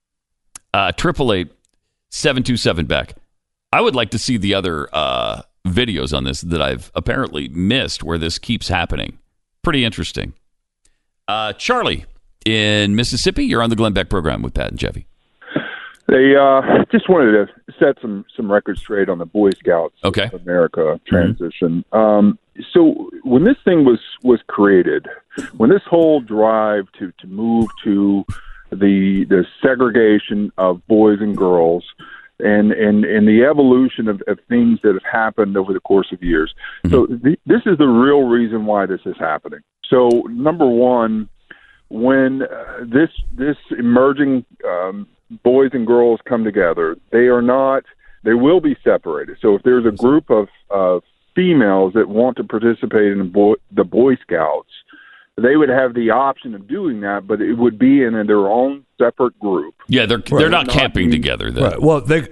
888-727-BECK. I would like to see the other videos on this that I've apparently missed where this keeps happening. Pretty interesting. Charlie in Mississippi, you're on the Glenn Beck program with Pat and Jeffy. They just wanted to set some records straight on the Boy Scouts of America transition. So when this thing was created, when this whole drive to move to the segregation of boys and girls and the evolution of things that have happened over the course of years. So this is the real reason why this is happening. So number one, when this emerging boys and girls come together, they will be separated. So if there's a group of females that want to participate in the Boy Scouts, they would have the option of doing that, but it would be in their own separate group. Yeah, they're not camping together. Though. Right. Well, they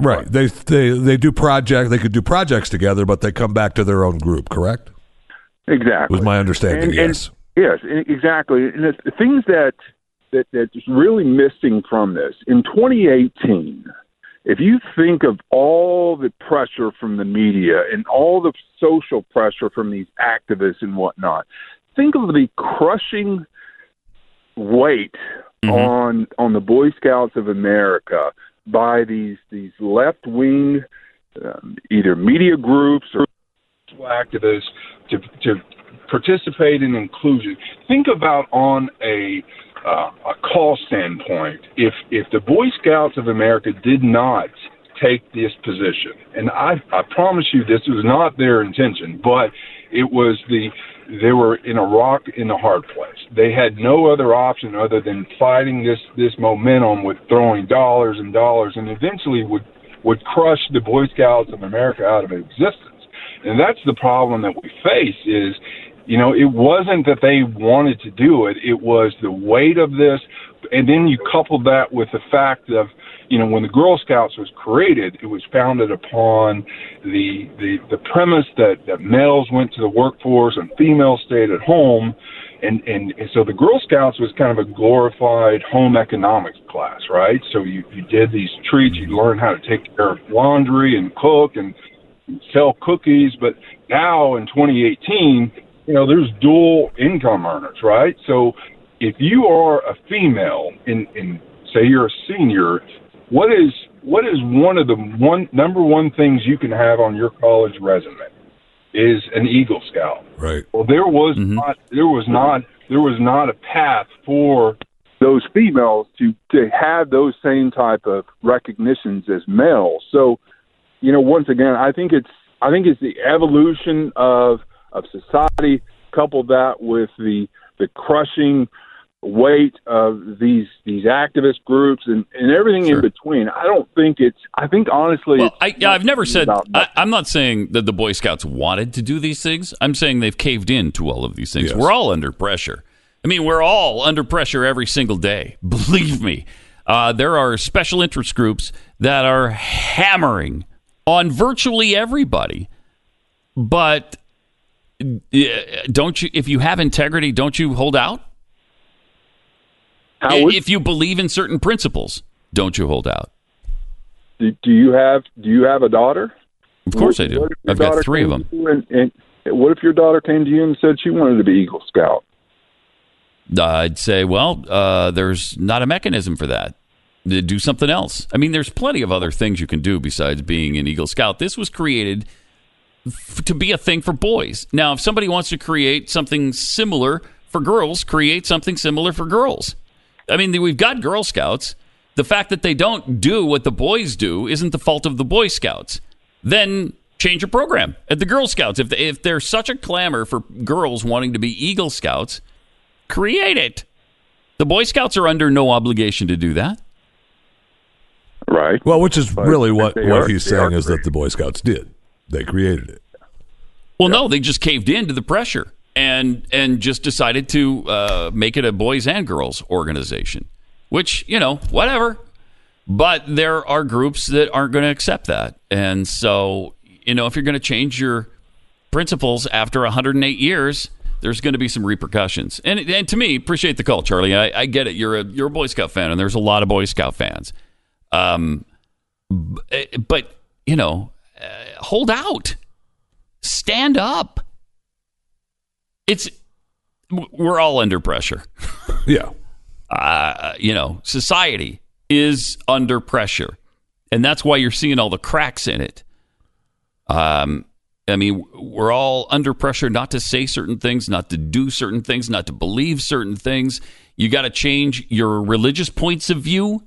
do projects. They could do projects together, but they come back to their own group. Correct? Exactly. Was my understanding. Yes. Yes, exactly. And it's the things that's really missing from this in 2018. If you think of all the pressure from the media and all the social pressure from these activists and whatnot, think of the crushing weight on the Boy Scouts of America by these left-wing either media groups or activists to participate in inclusion. Think about on a call standpoint, if the Boy Scouts of America did not take this position, and I promise you this was not their intention, but it was they were in a rock in the hard place. They had no other option other than fighting this momentum with throwing dollars and eventually would crush the Boy Scouts of America out of existence. And that's the problem that we face is, it wasn't that they wanted to do it. It was the weight of this. And then you couple that with the fact of, when the Girl Scouts was created, it was founded upon the premise that males went to the workforce and females stayed at home. And so the Girl Scouts was kind of a glorified home economics class, right? So you did these treats, you learned how to take care of laundry and cook and sell cookies. But now in 2018, there's dual income earners, right? So if you are a female in say you're a senior, what is one of the number one things you can have on your college resume is an Eagle Scout. Right. Well, there was not a path for those females to have those same type of recognitions as males. So, once again, I think it's the evolution of society, couple that with the crushing weight of these activist groups and everything in between. I think honestly, well, I've never said, I'm not saying that the Boy Scouts wanted to do these things. I'm saying they've caved into all of these things. Yes. We're all under pressure. I mean, we're all under pressure every single day. Believe me. There are special interest groups that are hammering on virtually everybody. But don't you? If you have integrity, don't you hold out? If you believe in certain principles, don't you hold out? Do you have a daughter? Of course I do. I've got 3 of them. What if your daughter came to you and said she wanted to be Eagle Scout? I'd say, well, there's not a mechanism for that. Do something else. I mean, there's plenty of other things you can do besides being an Eagle Scout. This was created to be a thing for boys. Now, if somebody wants to create something similar for girls, create something similar for girls. I mean, we've got Girl Scouts. The fact that they don't do what the boys do isn't the fault of the Boy Scouts. Then change your program at the Girl Scouts. If there's such a clamor for girls wanting to be Eagle Scouts, create it. The Boy Scouts are under no obligation to do that. Right. Well, which is really what he's saying is that the Boy Scouts did. They created it. Well, no, they just caved into the pressure and just decided to make it a boys and girls organization, which, whatever. But there are groups that aren't going to accept that. And so, if you're going to change your principles after 108 years, there's going to be some repercussions. And to me, appreciate the call, Charlie. I get it. You're a Boy Scout fan, and there's a lot of Boy Scout fans. But hold out, stand up. We're all under pressure. Yeah. Society is under pressure, and that's why you're seeing all the cracks in it. We're all under pressure not to say certain things, not to do certain things, not to believe certain things. You got to change your religious points of view.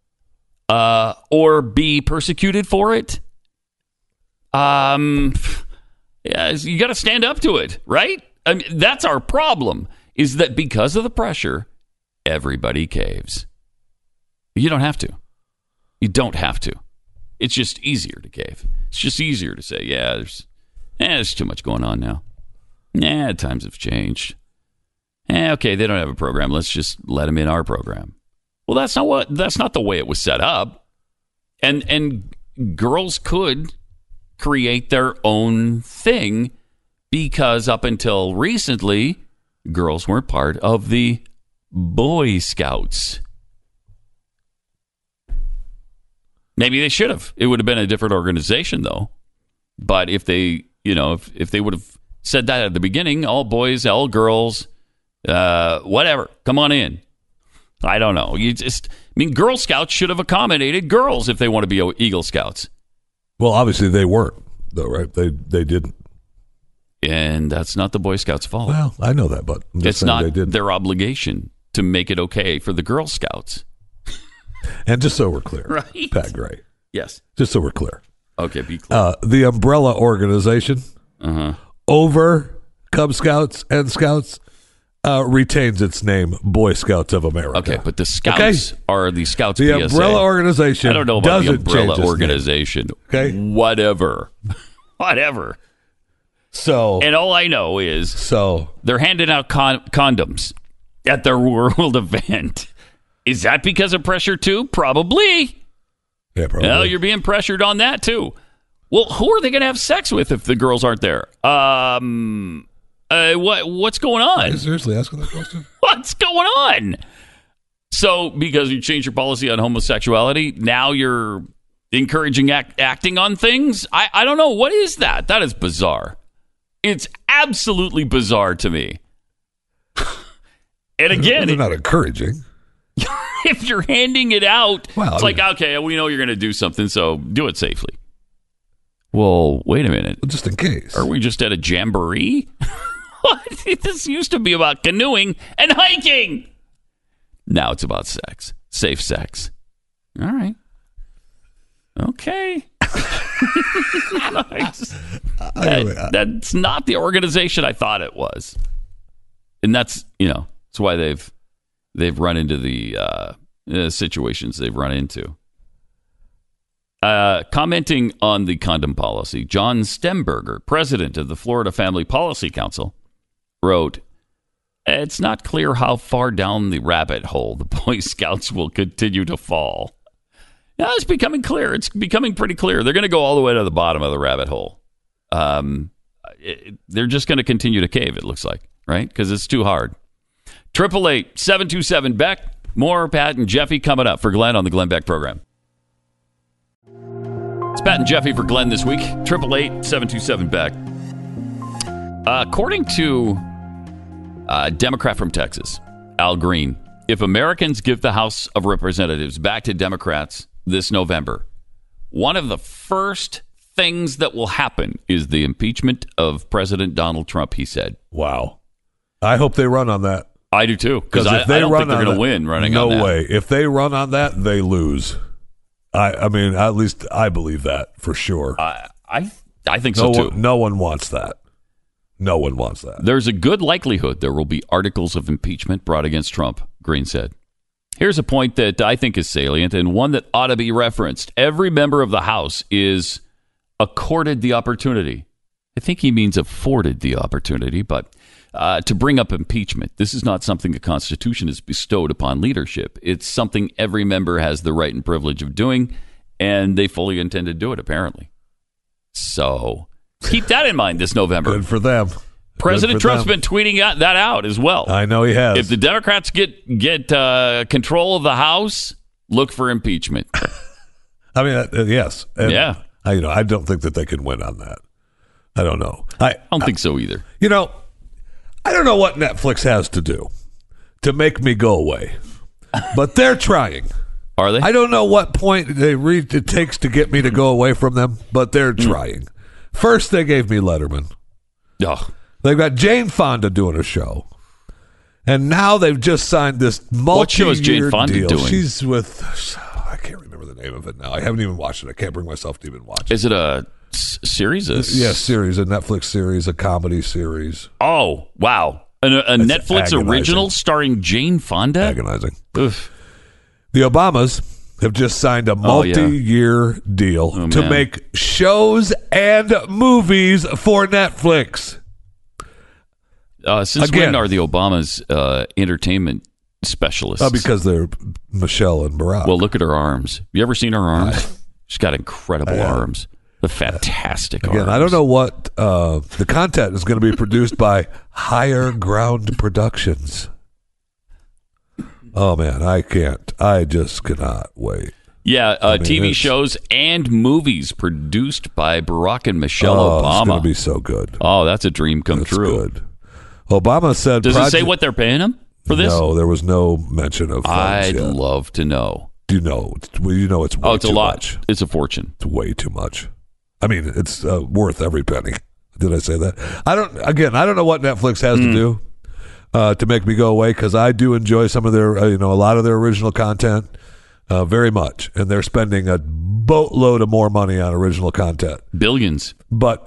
Or be persecuted for it. Yeah, you got to stand up to it, right? I mean, that's our problem, is that because of the pressure, everybody caves. You don't have to. You don't have to. It's just easier to cave. It's just easier to say, there's too much going on now. Times have changed. Okay, they don't have a program. Let's just let them in our program. Well, that's not the way it was set up. And girls could create their own thing because up until recently, girls weren't part of the Boy Scouts. Maybe they should have. It would have been a different organization, though. But if they, if they would have said that at the beginning, all boys, all girls, whatever, come on in. I don't know. Girl Scouts should have accommodated girls if they want to be Eagle Scouts. Well, obviously they weren't, though, right? They didn't. And that's not the Boy Scouts' fault. Well, I know that, but it's not their obligation to make it okay for the Girl Scouts. And just so we're clear, right? Pat Gray. Yes. Just so we're clear. Okay, be clear. The umbrella organization over Cub Scouts and Scouts retains its name, Boy Scouts of America. Okay, but the Scouts are the Scouts the PSA. Umbrella organization. I don't know about the umbrella organization. Okay, whatever. So, and all I know is they're handing out condoms at their world event. Is that because of pressure too? Probably. Yeah, probably. Well, you're being pressured on that too. Well, who are they going to have sex with if the girls aren't there? What's going on? Are you seriously asking that question? What's going on? So, because you changed your policy on homosexuality, now you're encouraging acting on things? I don't know. What is that? That is bizarre. It's absolutely bizarre to me. And again, they're not encouraging. If you're handing it out, well, it's like, okay, we know you're going to do something, so do it safely. Well, wait a minute. Just in case. Are we just at a jamboree? What? This used to be about canoeing and hiking. Now it's about sex. Safe sex. All right. Okay. That's not the organization I thought it was. And that's why they've run into the situations they've run into. Commenting on the condom policy, John Stemberger, president of the Florida Family Policy Council, wrote, "It's not clear how far down the rabbit hole the Boy Scouts will continue to fall." Now, it's becoming clear. It's becoming pretty clear. They're going to go all the way to the bottom of the rabbit hole. They're just going to continue to cave, it looks like, right? Because it's too hard. 888-727-BECK. More Pat and Jeffy coming up for Glenn on the Glenn Beck program. It's Pat and Jeffy for Glenn this week. 888-727-BECK. According to a Democrat from Texas, Al Green, if Americans give the House of Representatives back to Democrats this November, one of the first things that will happen is the impeachment of President Donald Trump, he said. Wow. I hope they run on that. I do too, because I don't think they're going to win running on that. No way. If they run on that, they lose. I mean, at least I believe that for sure. I think so too. No one wants that. No one wants that. There's a good likelihood there will be articles of impeachment brought against Trump, Green said. Here's a point that I think is salient and one that ought to be referenced. Every member of the House is accorded the opportunity. I think he means afforded the opportunity, but to bring up impeachment. This is not something the Constitution has bestowed upon leadership. It's something every member has the right and privilege of doing, and they fully intend to do it, apparently. So keep that in mind this November. Good for them. President Trump's been tweeting that out as well. I know he has. If the Democrats get control of the House, look for impeachment. I mean, yes. And yeah. I don't think that they can win on that. I don't know. I don't think so either. I don't know what Netflix has to do to make me go away, but they're trying. Are they? I don't know what point it takes to get me to go away from them, but they're trying. First, they gave me Letterman. Oh. They've got Jane Fonda doing a show. And now they've just signed this multi-year What show is Jane Fonda deal. doing? She's with, I can't remember the name of it now. I haven't even watched it. I can't bring myself to even watch it. Is it a series? Yes, series, a Netflix series, a comedy series. Oh, wow. A Netflix agonizing. Original starring Jane Fonda? Agonizing. Oof. The Obamas have just signed a multi-year deal to make shows and movies for Netflix. Since when are the Obamas entertainment specialists? Because they're Michelle and Barack. Well, look at her arms. You ever seen her arms? She's got incredible arms. The fantastic arms. I don't know what the content is going to be produced by Higher Ground Productions. Oh, man, I just cannot wait. Yeah, TV shows and movies produced by Barack and Michelle Obama. It's going to be so good. Oh, that's a dream come true. Good. Obama said... Does it say what they're paying him for this? No, there was no mention of funds I'd yet. love to know. Do you know? You know it's way it's too a lot. much. It's a fortune. It's way too much. I mean, it's worth every penny. Did I say that? I don't know what Netflix has to do to make me go away, because I do enjoy some of their, a lot of their original content very much, and they're spending a boatload of more money on original content, billions. But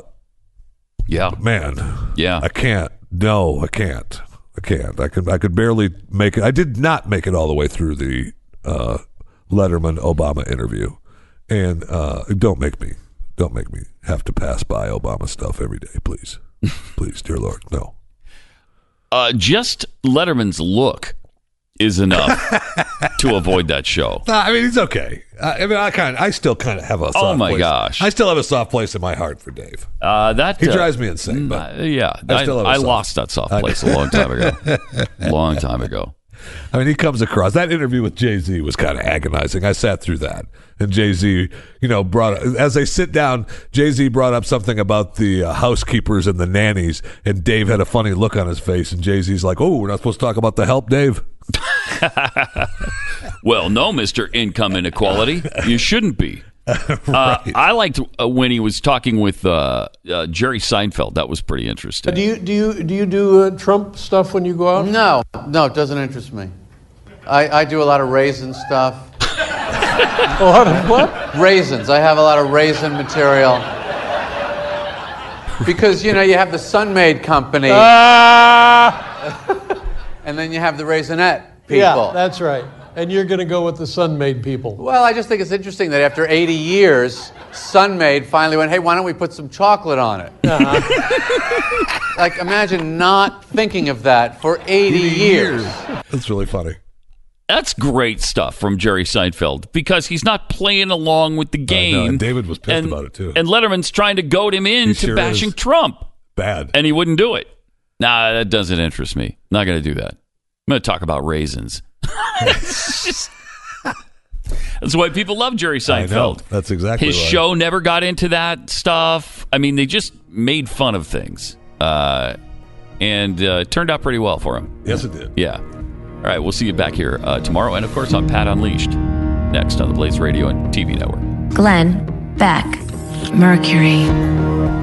man, I can't. No, I can't. I could barely make it. I did not make it all the way through the Letterman Obama interview, and don't make me have to pass by Obama stuff every day, please. Please, dear Lord, no. Just Letterman's look is enough to avoid that show. I mean, he's okay. I still kind of have a soft oh my place. Gosh, I still have a soft place in my heart for Dave. He drives me insane. But I lost that soft place a long time ago. I mean, he comes across, that interview with Jay-Z was kind of agonizing. I sat through that, and Jay-Z, as they sit down, Jay-Z brought up something about the housekeepers and the nannies, and Dave had a funny look on his face, and Jay-Z's like, "Oh, we're not supposed to talk about the help, Dave." Well, no, Mr. Income Inequality, you shouldn't be. Right. I liked when he was talking with Jerry Seinfeld. That was pretty interesting. Do you do Trump stuff when you go out? No, it doesn't interest me. I do a lot of raisin stuff. A lot of what? Raisins. I have a lot of raisin material. Because, you have the Sun-Maid company. And then you have the Raisinette people. Yeah, that's right. And you're going to go with the Sun-Maid people. Well, I just think it's interesting that after 80 years, Sun-Maid finally went, hey, why don't we put some chocolate on it? Uh-huh. Like, imagine not thinking of that for 80 years. That's really funny. That's great stuff from Jerry Seinfeld, because he's not playing along with the game. And David was pissed about it, too. And Letterman's trying to goat him into bashing Trump. Bad. And he wouldn't do it. Nah, that doesn't interest me. Not going to do that. I'm going to talk about raisins. That's why people love Jerry Seinfeld. I know. That's exactly his why. show never got into that stuff. I mean, they just made fun of things. and it turned out pretty well for him. Yes, it did. Yeah. All right, we'll see you back here tomorrow, and of course on Pat Unleashed next on the Blaze Radio and TV Network. Glenn Beck, Mercury.